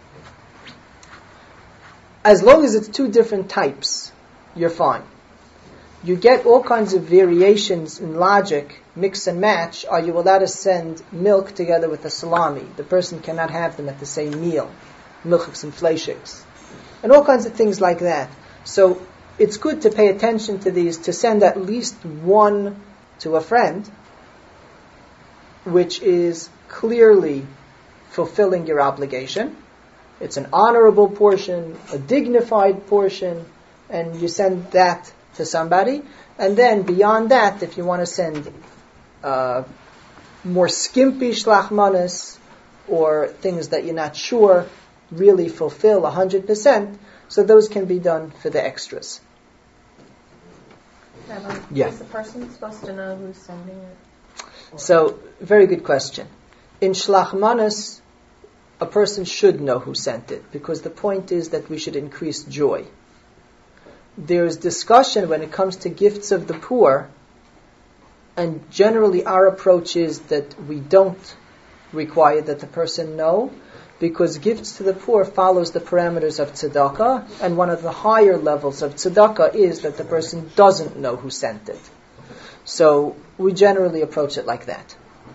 As long as it's 2 different types, you're fine. You get all kinds of variations in logic, mix and match. Are you allowed to send milk together with a salami? The person cannot have them at the same meal. Milchiks and fleishiks. And all kinds of things like that. So it's good to pay attention to these, to send at least 1 to a friend, which is clearly fulfilling your obligation. It's an honorable portion, a dignified portion, and you send that to somebody. And then beyond that, if you want to send more skimpy shlach manos, or things that you're not sure really fulfill 100%, so those can be done for the extras. Yeah. Is the person supposed to know who's sending it? So, very good question. In shlach manos, a person should know who sent it, because the point is that we should increase joy. There is discussion when it comes to gifts of the poor And generally our approach is that we don't require that the person know, because gifts to the poor follows the parameters of tzedakah, and one of the higher levels of tzedakah is that the person doesn't know who sent it. So we generally approach it like that.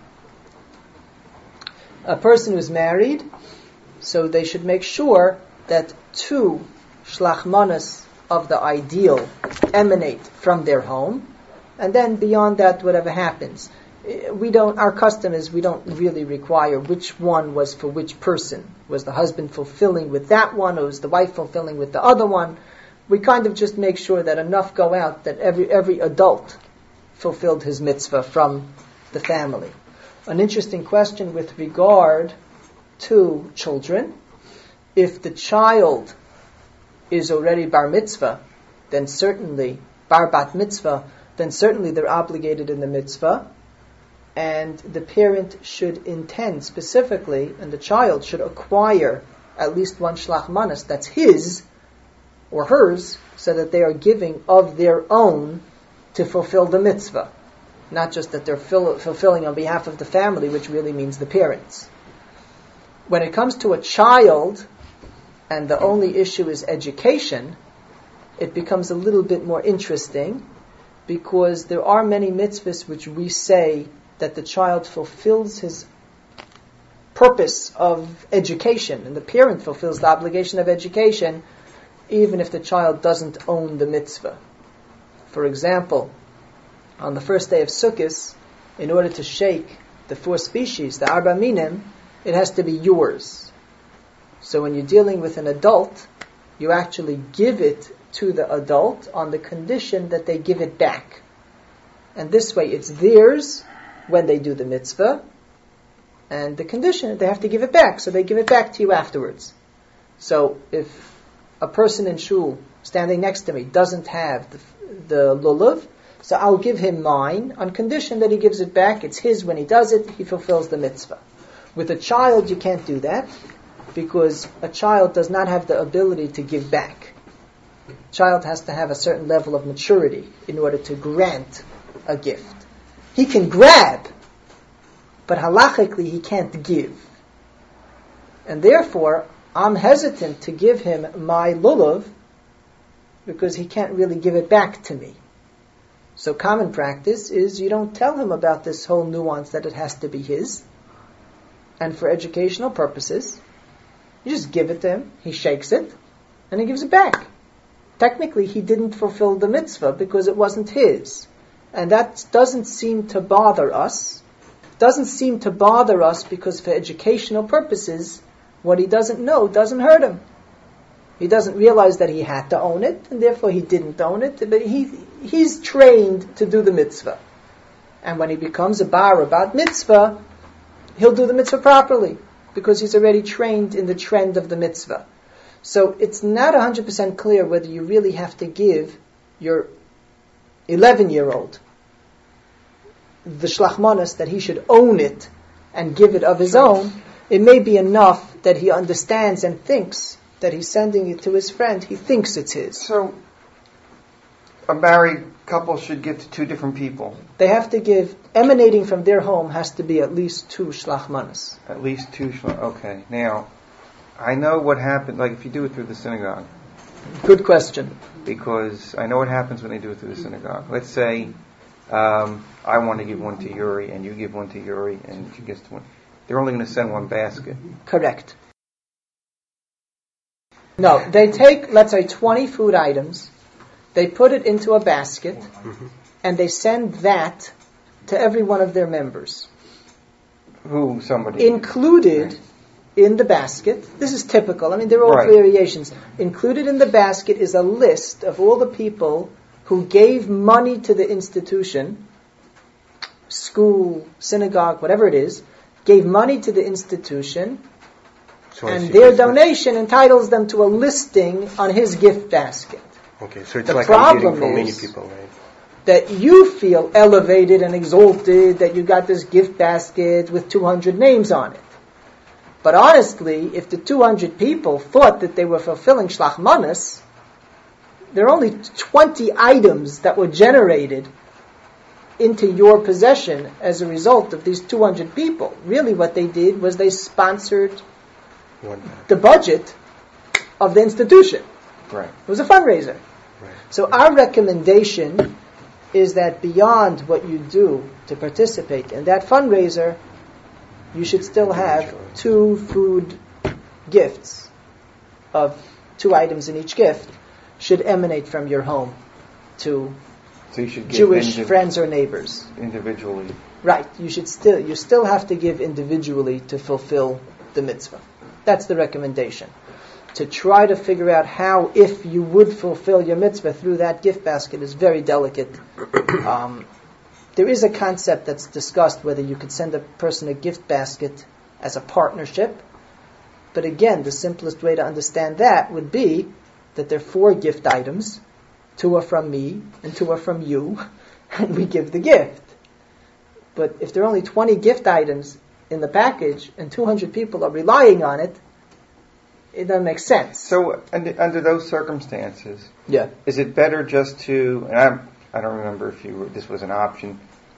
A person who's married, so they should make sure that 2 shlachmanas of the ideal emanate from their home, and then beyond that, whatever happens. Our custom is we don't really require which one was for which person. Was the husband fulfilling with that one, or was the wife fulfilling with the other one? We kind of just make sure that enough go out that every adult fulfilled his mitzvah from the family. An interesting question with regard to children. If the child is already bar mitzvah, then certainly, bar bat mitzvah, then certainly they're obligated in the mitzvah, and the parent should intend specifically, and the child should acquire at least 1 shlachmanas that's his or hers, so that they are giving of their own to fulfill the mitzvah. Not just that they're fulfilling on behalf of the family, which really means the parents. When it comes to a child, and the only issue is education, it becomes a little bit more interesting, because there are many mitzvahs which we say that the child fulfills his purpose of education, and the parent fulfills the obligation of education, even if the child doesn't own the mitzvah. For example, on the first day of Sukkot, in order to shake the 4 species, the Arba Minim, it has to be yours. So when you're dealing with an adult, you actually give it to the adult on the condition that they give it back. And this way it's theirs when they do the mitzvah, and the condition, they have to give it back, so they give it back to you afterwards. So if a person in shul standing next to me doesn't have the lulav, so I'll give him mine on condition that he gives it back. It's his when he does it, he fulfills the mitzvah. With a child you can't do that, because a child does not have the ability to give back. A child has to have a certain level of maturity in order to grant a gift. He can grab, but halachically he can't give. And therefore, I'm hesitant to give him my lulav, because he can't really give it back to me. So common practice is you don't tell him about this whole nuance that it has to be his. And for educational purposes, you just give it to him, he shakes it, and he gives it back. Technically, he didn't fulfill the mitzvah because it wasn't his. And that doesn't seem to bother us. Doesn't seem to bother us because for educational purposes, what he doesn't know doesn't hurt him. He doesn't realize that he had to own it, and therefore he didn't own it, but he's trained to do the mitzvah. And when he becomes a bar about mitzvah, he'll do the mitzvah properly, because he's already trained in the trend of the mitzvah. So it's not 100% clear whether you really have to give your 11-year-old the shlachmanas that he should own it and give it of his own. It may be enough that he understands and thinks that he's sending it to his friend. He thinks it's his. So a married couple should give to 2 different people. They have to give, emanating from their home has to be at least 2 shlachmanas. At least 2 okay. Now, I know what happened, like if you do it through the synagogue. Good question. Because I know what happens when they do it through the synagogue. Let's say I want to give one to Yuri, and you give one to Yuri, and she gets one. They're only going to send 1 basket. Correct. No, they take, let's say, 20 food items, they put it into a basket, and they send that to every one of their members. Who? Somebody. Included in the basket, this is typical, I mean, there are all Right. variations. Included in the basket is a list of all the people who gave money to the institution, school, synagogue, whatever it is, gave money to the institution, and their donation entitles them to a listing on his gift basket. Okay, so it's The like I'm getting problem from many is people, right? that you feel elevated and exalted, that you got this gift basket with 200 names on it. But honestly, if the 200 people thought that they were fulfilling shlachmanas, there are only 20 items that were generated into your possession as a result of these 200 people. Really what they did was they sponsored the budget of the institution. Right. It was a fundraiser. Right. So our recommendation is that beyond what you do to participate in that fundraiser, you should still have 2 food gifts of 2 items in each gift should emanate from your home to So you should give Jewish friends or neighbors. individually. Right. You still have to give individually to fulfill the mitzvah. That's the recommendation. To try to figure out how, if you would fulfill your mitzvah through that gift basket, is very delicate. There is a concept that's discussed whether you could send a person a gift basket as a partnership. But again, the simplest way to understand that would be that there are 4 gift items. 2 are from me and 2 are from you, and we give the gift. But if there are only 20 gift items in the package and 200 people are relying on it, it doesn't make sense. So under those circumstances, Yeah. is it better just to, and I don't remember if this was an option,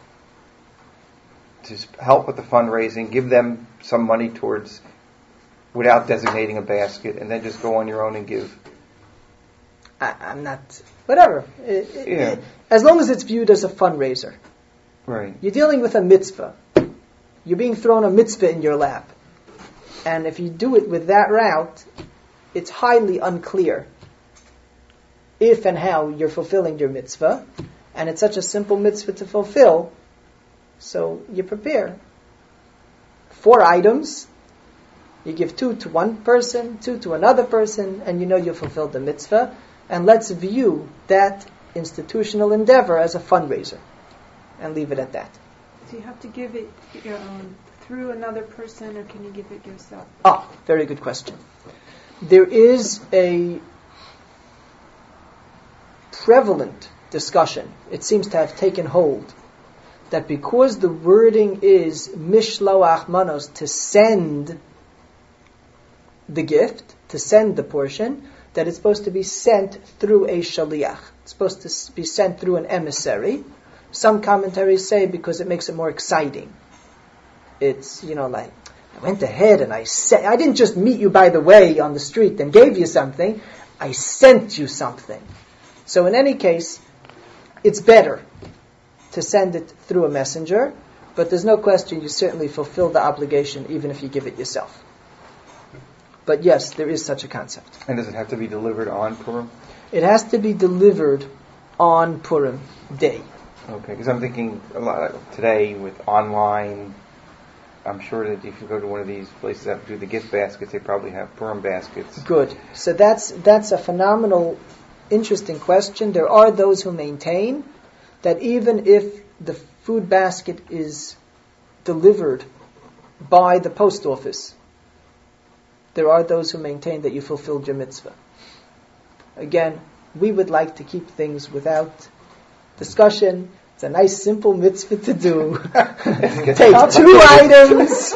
to help with the fundraising, give them some money towards, without designating a basket, and then just go on your own and give? I'm not... Whatever. As long as it's viewed as a fundraiser. Right. You're dealing with a mitzvah. You're being thrown a mitzvah in your lap. And if you do it with that route, it's highly unclear if and how you're fulfilling your mitzvah. And it's such a simple mitzvah to fulfill, so you prepare. 4 items, you give 2 to one person, 2 to another person, and you know you fulfilled the mitzvah. And let's view that institutional endeavor as a fundraiser, and leave it at that. So you have to give it through another person, or can you give it yourself? Very good question. There is a prevalent discussion, it seems to have taken hold, that because the wording is mishloach manos, to send the gift, to send the portion, that it's supposed to be sent through a shaliach. It's supposed to be sent through an emissary. Some commentaries say because it makes it more exciting. It's, like, I went ahead and I didn't just meet you by the way on the street and gave you something. I sent you something. So in any case, it's better to send it through a messenger, but there's no question you certainly fulfill the obligation even if you give it yourself. But yes, there is such a concept. And does it have to be delivered on Purim? It has to be delivered on Purim day. Okay, because I'm thinking a lot today with online. I'm sure that if you go to one of these places that do the gift baskets, they probably have Purim baskets. Good. So that's a phenomenal, interesting question. There are those who maintain that even if the food basket is delivered by the post office, there are those who maintain that you fulfilled your mitzvah. Again, we would like to keep things without discussion. It's a nice, simple mitzvah to do. Take 2 items.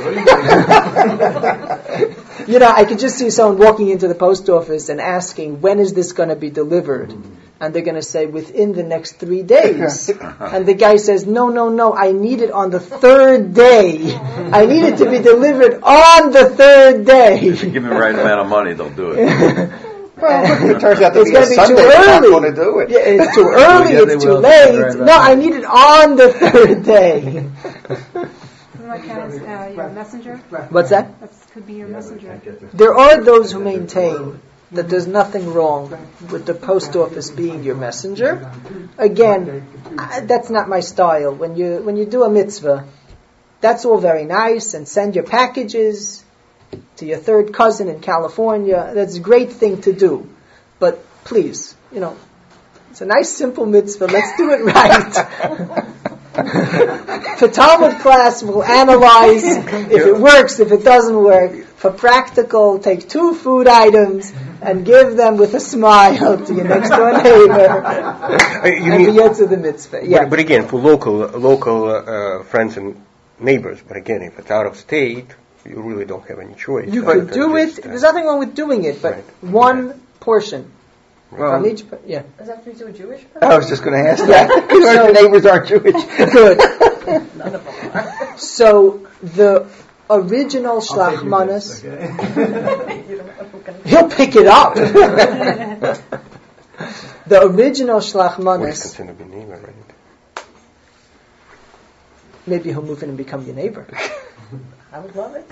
I could just see someone walking into the post office and asking, when is this going to be delivered? And they're going to say, within the next 3 days. And the guy says, no, I need it on the 3rd day. I need it to be delivered on the 3rd day. If you give them the right amount of money, they'll do it. Well, it turns out to it's be a Sunday, they're not going to do it. Yeah, it's too early, it's too late. No, I need it on the 3rd day. Like your messenger? What's that? That could be your messenger. There are those who maintain that there's nothing wrong with the post office being your messenger. Again, that's not my style. When you do a mitzvah, that's all very nice, and send your packages to your 3rd cousin in California. That's a great thing to do. But please, it's a nice simple mitzvah. Let's do it right. The Talmud class will analyze if it works, if it doesn't work. For practical, take 2 food items and give them with a smile to your next door neighbor. And be to the mitzvah. Yeah. But again, for local friends and neighbors. But again, if it's out of state, you really don't have any choice. You could do it. There's nothing wrong with doing it, but right. one portion From each, yeah. Does that have to be to a Jewish person? I was just going to ask that. Because our neighbors aren't Jewish. Good. None of them are. So the original Shlach Manas, he'll pick it up. The original Shlach Manas, maybe he'll move in and become your neighbor. I would love it.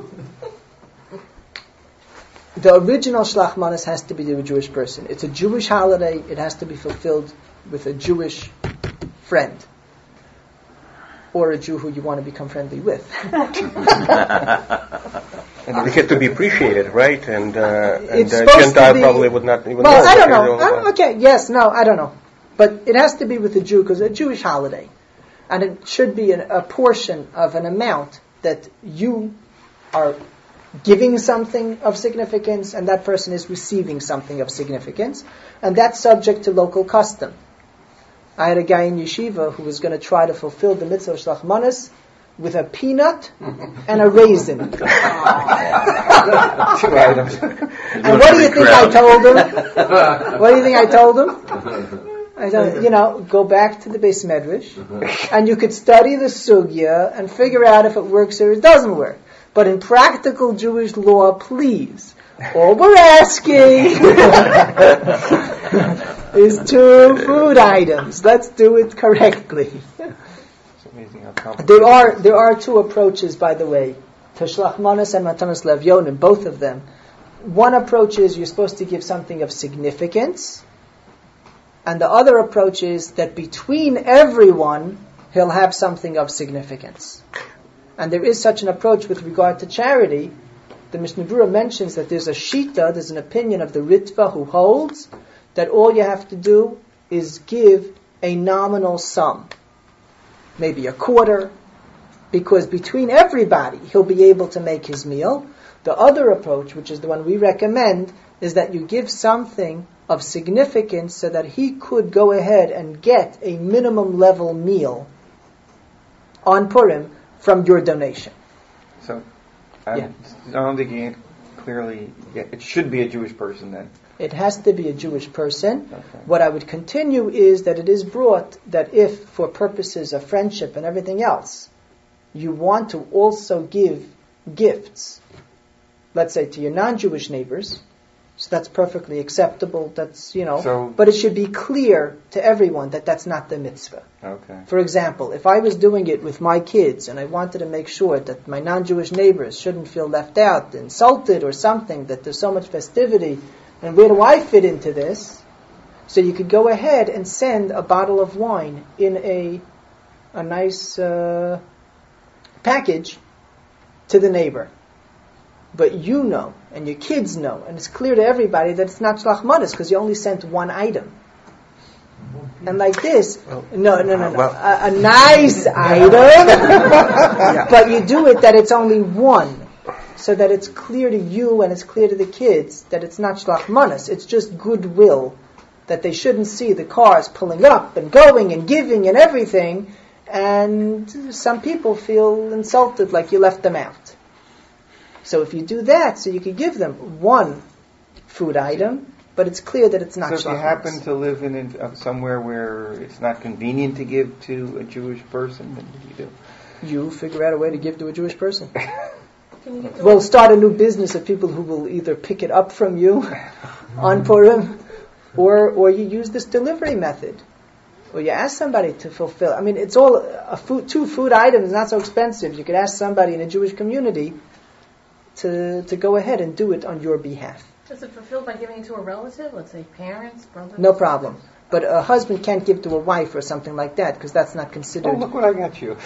The original Shlach Manas has to be to a Jewish person. It's a Jewish holiday. It has to be fulfilled with a Jewish friend. Or a Jew who you want to become friendly with. And they get to be appreciated, right? And Gentile probably would not even know. Well, I don't know. Okay, yes, no, I don't know. But it has to be with a Jew because it's a Jewish holiday. And it should be a portion of an amount that you are giving something of significance and that person is receiving something of significance. And that's subject to local custom. I had a guy in yeshiva who was going to try to fulfill the mitzvah of Shlach Manas with a peanut and a raisin. 2 items. And what do you think I told him? What do you think I told him? I said, go back to the Beis Medrash and you could study the sugya and figure out if it works or it doesn't work. But in practical Jewish law, please, all we're asking is 2 food items. Let's do it correctly. It's amazing how complicated. There are 2 approaches, by the way, to Shlach Manas and Matanos Levyonim, both of them. One approach is you're supposed to give something of significance, and the other approach is that between everyone, he'll have something of significance. And there is such an approach with regard to charity. The Mishnah Berurah mentions that there's a shita, there's an opinion of the Ritva who holds that all you have to do is give a nominal sum, maybe a quarter, because between everybody he'll be able to make his meal. The other approach, which is the one we recommend, is that you give something of significance so that he could go ahead and get a minimum level meal on Purim from your donation. So, I don't think you clearly get, it should be a Jewish person then. It has to be a Jewish person. Okay. What I would continue is that it is brought that if, for purposes of friendship and everything else, you want to also give gifts, let's say to your non-Jewish neighbors, so that's perfectly acceptable, but it should be clear to everyone that that's not the mitzvah. Okay. For example, if I was doing it with my kids and I wanted to make sure that my non-Jewish neighbors shouldn't feel left out, insulted or something, that there's so much festivity, and where do I fit into this? So you could go ahead and send a bottle of wine in a nice package to the neighbor. But you know, and your kids know, and it's clear to everybody that it's not Shlach Manas because you only sent 1 item. And like this, a nice item, but you do it that it's only 1, so that it's clear to you and it's clear to the kids that it's not Shlach Manas, it's just goodwill, that they shouldn't see the cars pulling up and going and giving and everything, and some people feel insulted like you left them out. So if you do that, so you could give them 1 food item, but it's clear that it's not Shlach Manas. So if you happen to live in somewhere where it's not convenient to give to a Jewish person, then what do you do? You figure out a way to give to a Jewish person. We'll start a new business of people who will either pick it up from you on Purim, or you use this delivery method. Or you ask somebody to fulfill. I mean, it's all 2 food items, not so expensive. You could ask somebody in a Jewish community to go ahead and do it on your behalf. Is it fulfilled by giving it to a relative? Let's say parents, brothers? No problem. But a husband can't give to a wife or something like that because that's not considered. Oh, look what I got you.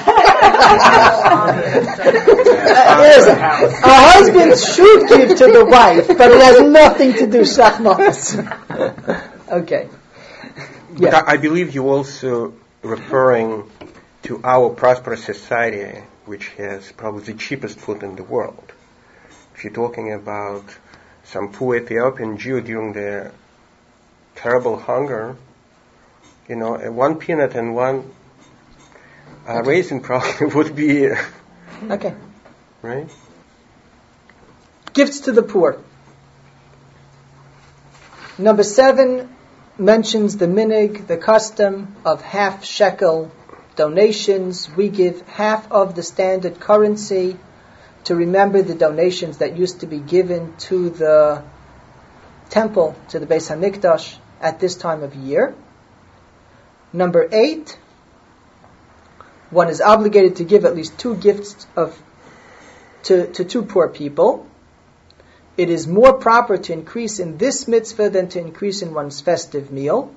A husband should give to the wife, but it has nothing to do with Shlach Manas. Okay. But I believe you also referring to our prosperous society, which has probably the cheapest food in the world. If you're talking about some poor Ethiopian Jew during the terrible hunger, 1 peanut and 1 raisin probably would be... Okay. Right? Gifts to the poor. Number 7 mentions the minig, the custom of half shekel donations. We give half of the standard currency to remember the donations that used to be given to the temple, to the Beis HaMikdash at this time of year. Number 8, one is obligated to give at least 2 gifts to 2 poor people. It is more proper to increase in this mitzvah than to increase in one's festive meal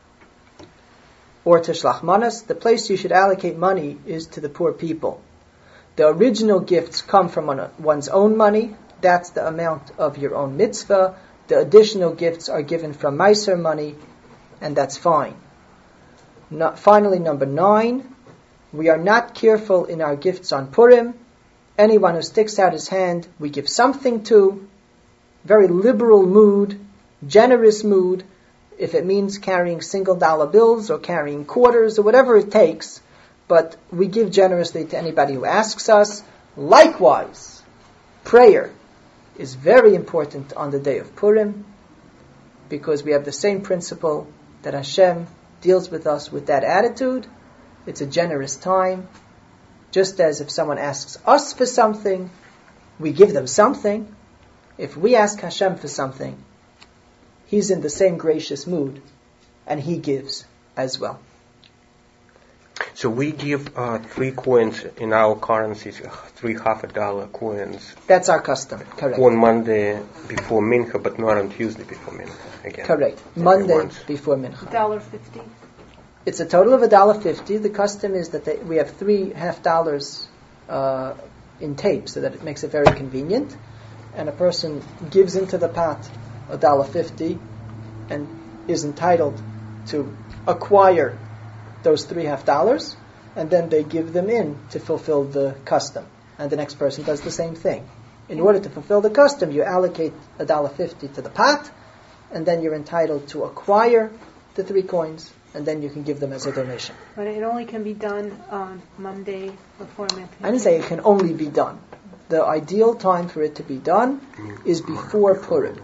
or to shlach manas. The place you should allocate money is to the poor people. The original gifts come from one's own money. That's the amount of your own mitzvah. The additional gifts are given from Meiser money, and that's fine. Finally, number 9, we are not careful in our gifts on Purim. Anyone who sticks out his hand, we give something to. Very liberal mood, generous mood. If it means carrying single dollar bills or carrying quarters or whatever it takes, but we give generously to anybody who asks us. Likewise, prayer is very important on the day of Purim, because we have the same principle that Hashem deals with us with that attitude. It's a generous time. Just as if someone asks us for something, we give them something. If we ask Hashem for something, He's in the same gracious mood, and He gives as well. So we give 3 coins in our currencies, 3 $half-a-dollar coins. That's our custom, correct. On Monday before Mincha, but not on Tuesday before Mincha. Again. Correct. Monday before Mincha. $1.50. It's a total of $1.50. The custom is that we have 3 $half-dollars in tape, so that it makes it very convenient. And a person gives into the pot $1.50 and is entitled to acquire those 3 $half-dollars, and then they give them in to fulfill the custom. And the next person does the same thing. In order to fulfill the custom, you allocate $1.50 to the pot, and then you're entitled to acquire the 3 coins, and then you can give them as a donation. But it only can be done on Monday before Mincha. I didn't say it can only be done. The ideal time for it to be done is before Purim.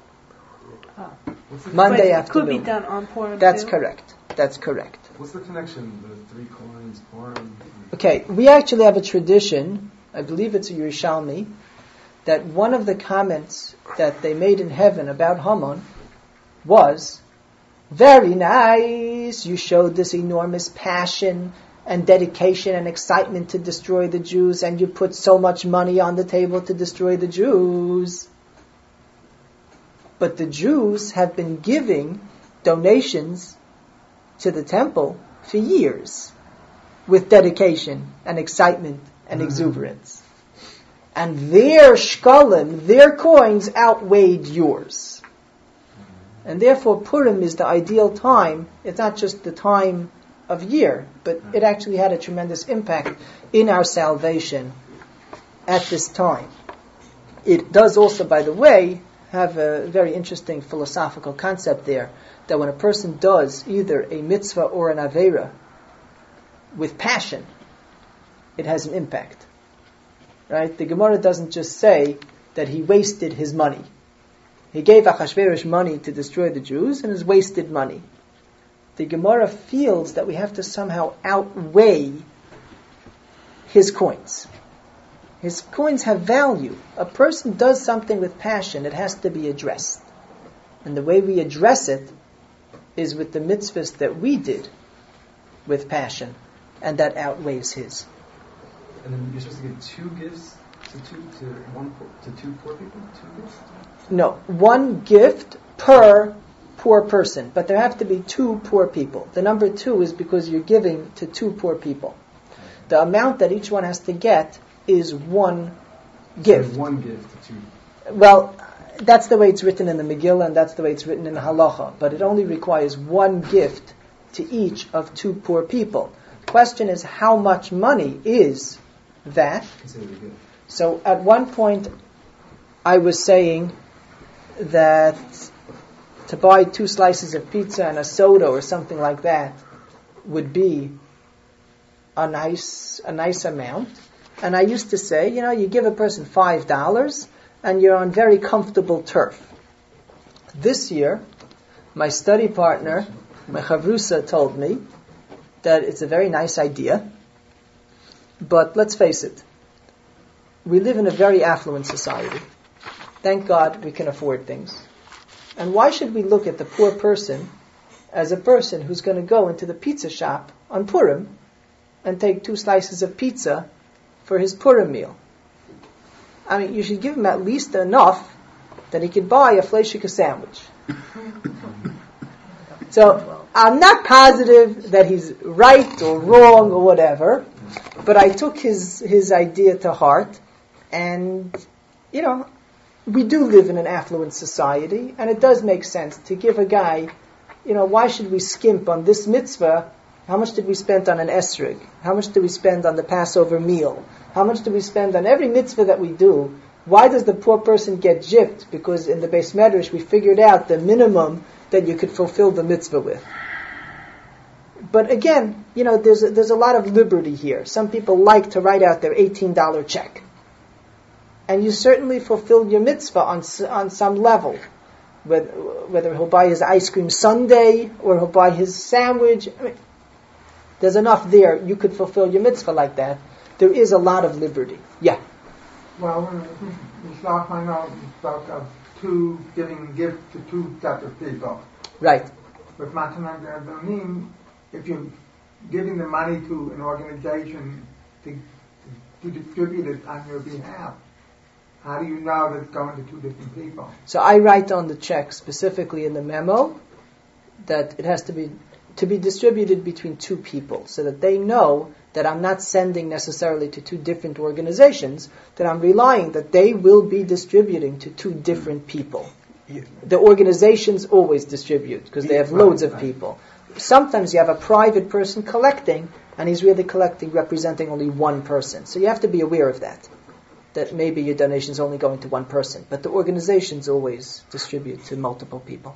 Monday afternoon. It could be done on Purim. That's too? correct. That's correct. What's the connection? The 3 coins, Purim? Okay, we actually have a tradition, I believe it's a Yerushalmi, that one of the comments that they made in heaven about Haman was, very nice, you showed this enormous passion and dedication and excitement to destroy the Jews, and you put so much money on the table to destroy the Jews. But the Jews have been giving donations to the temple for years with dedication and excitement and exuberance. And their shkalim, their coins, outweighed yours. And therefore Purim is the ideal time. It's not just the time of year, but it actually had a tremendous impact in our salvation at this time. It does also, by the way, have a very interesting philosophical concept there, that when a person does either a mitzvah or an aveira with passion, it has an impact. Right? The Gemara doesn't just say that he wasted his money. He gave Achashverosh money to destroy the Jews, and it's wasted money. The Gemara feels that we have to somehow outweigh his coins. His coins have value. A person does something with passion, it has to be addressed. And the way we address it is with the mitzvahs that we did with passion, and that outweighs his. And then you're supposed to give 2 gifts to 2 poor people? 2 gifts? No, 1 gift per poor person, but there have to be 2 poor people. The number 2 is because you're giving to 2 poor people. The amount that each one has to get is 1 gift. So 1 gift to 2. Well, that's the way it's written in the Megillah, and that's the way it's written in the Halacha. But it only requires 1 gift to each of 2 poor people. The question is, how much money is that? Considered a gift. So at one point, I was saying that to buy 2 slices of pizza and a soda or something like that would be a nice amount. And I used to say, you give a person $5 and you're on very comfortable turf. This year, my study partner, my chavrusa, told me that it's a very nice idea, but let's face it, we live in a very affluent society. Thank God we can afford things. And why should we look at the poor person as a person who's going to go into the pizza shop on Purim and take 2 slices of pizza for his Purim meal? I mean, you should give him at least enough that he could buy a fleishika sandwich. So, I'm not positive that he's right or wrong or whatever, but I took his idea to heart, and, we do live in an affluent society, and it does make sense to give a guy, why should we skimp on this mitzvah? How much did we spend on an esrog? How much do we spend on the Passover meal? How much do we spend on every mitzvah that we do? Why does the poor person get gypped? Because in the Beis Medrash we figured out the minimum that you could fulfill the mitzvah with. But again, there's a lot of liberty here. Some people like to write out their $18 check. And you certainly fulfill your mitzvah on some level. Whether he'll buy his ice cream sundae or he'll buy his sandwich. There's enough there. You could fulfill your mitzvah like that. There is a lot of liberty. Yeah. Well, we start finding out of giving gifts to 2 separate people. Right. With Matanan Gadonim, if you're giving the money to an organization to distribute it on your behalf, how do you know that it's going to 2 different people? So I write on the check, specifically in the memo, that it has to be distributed between 2 people, so that they know that I'm not sending necessarily to 2 different organizations, that I'm relying that they will be distributing to 2 different people. Yeah. The organizations always distribute, because they have loads of people. Sometimes you have a private person collecting, and he's really collecting representing only one person. So you have to be aware of that maybe your donation is only going to one person. But the organizations always distribute to multiple people.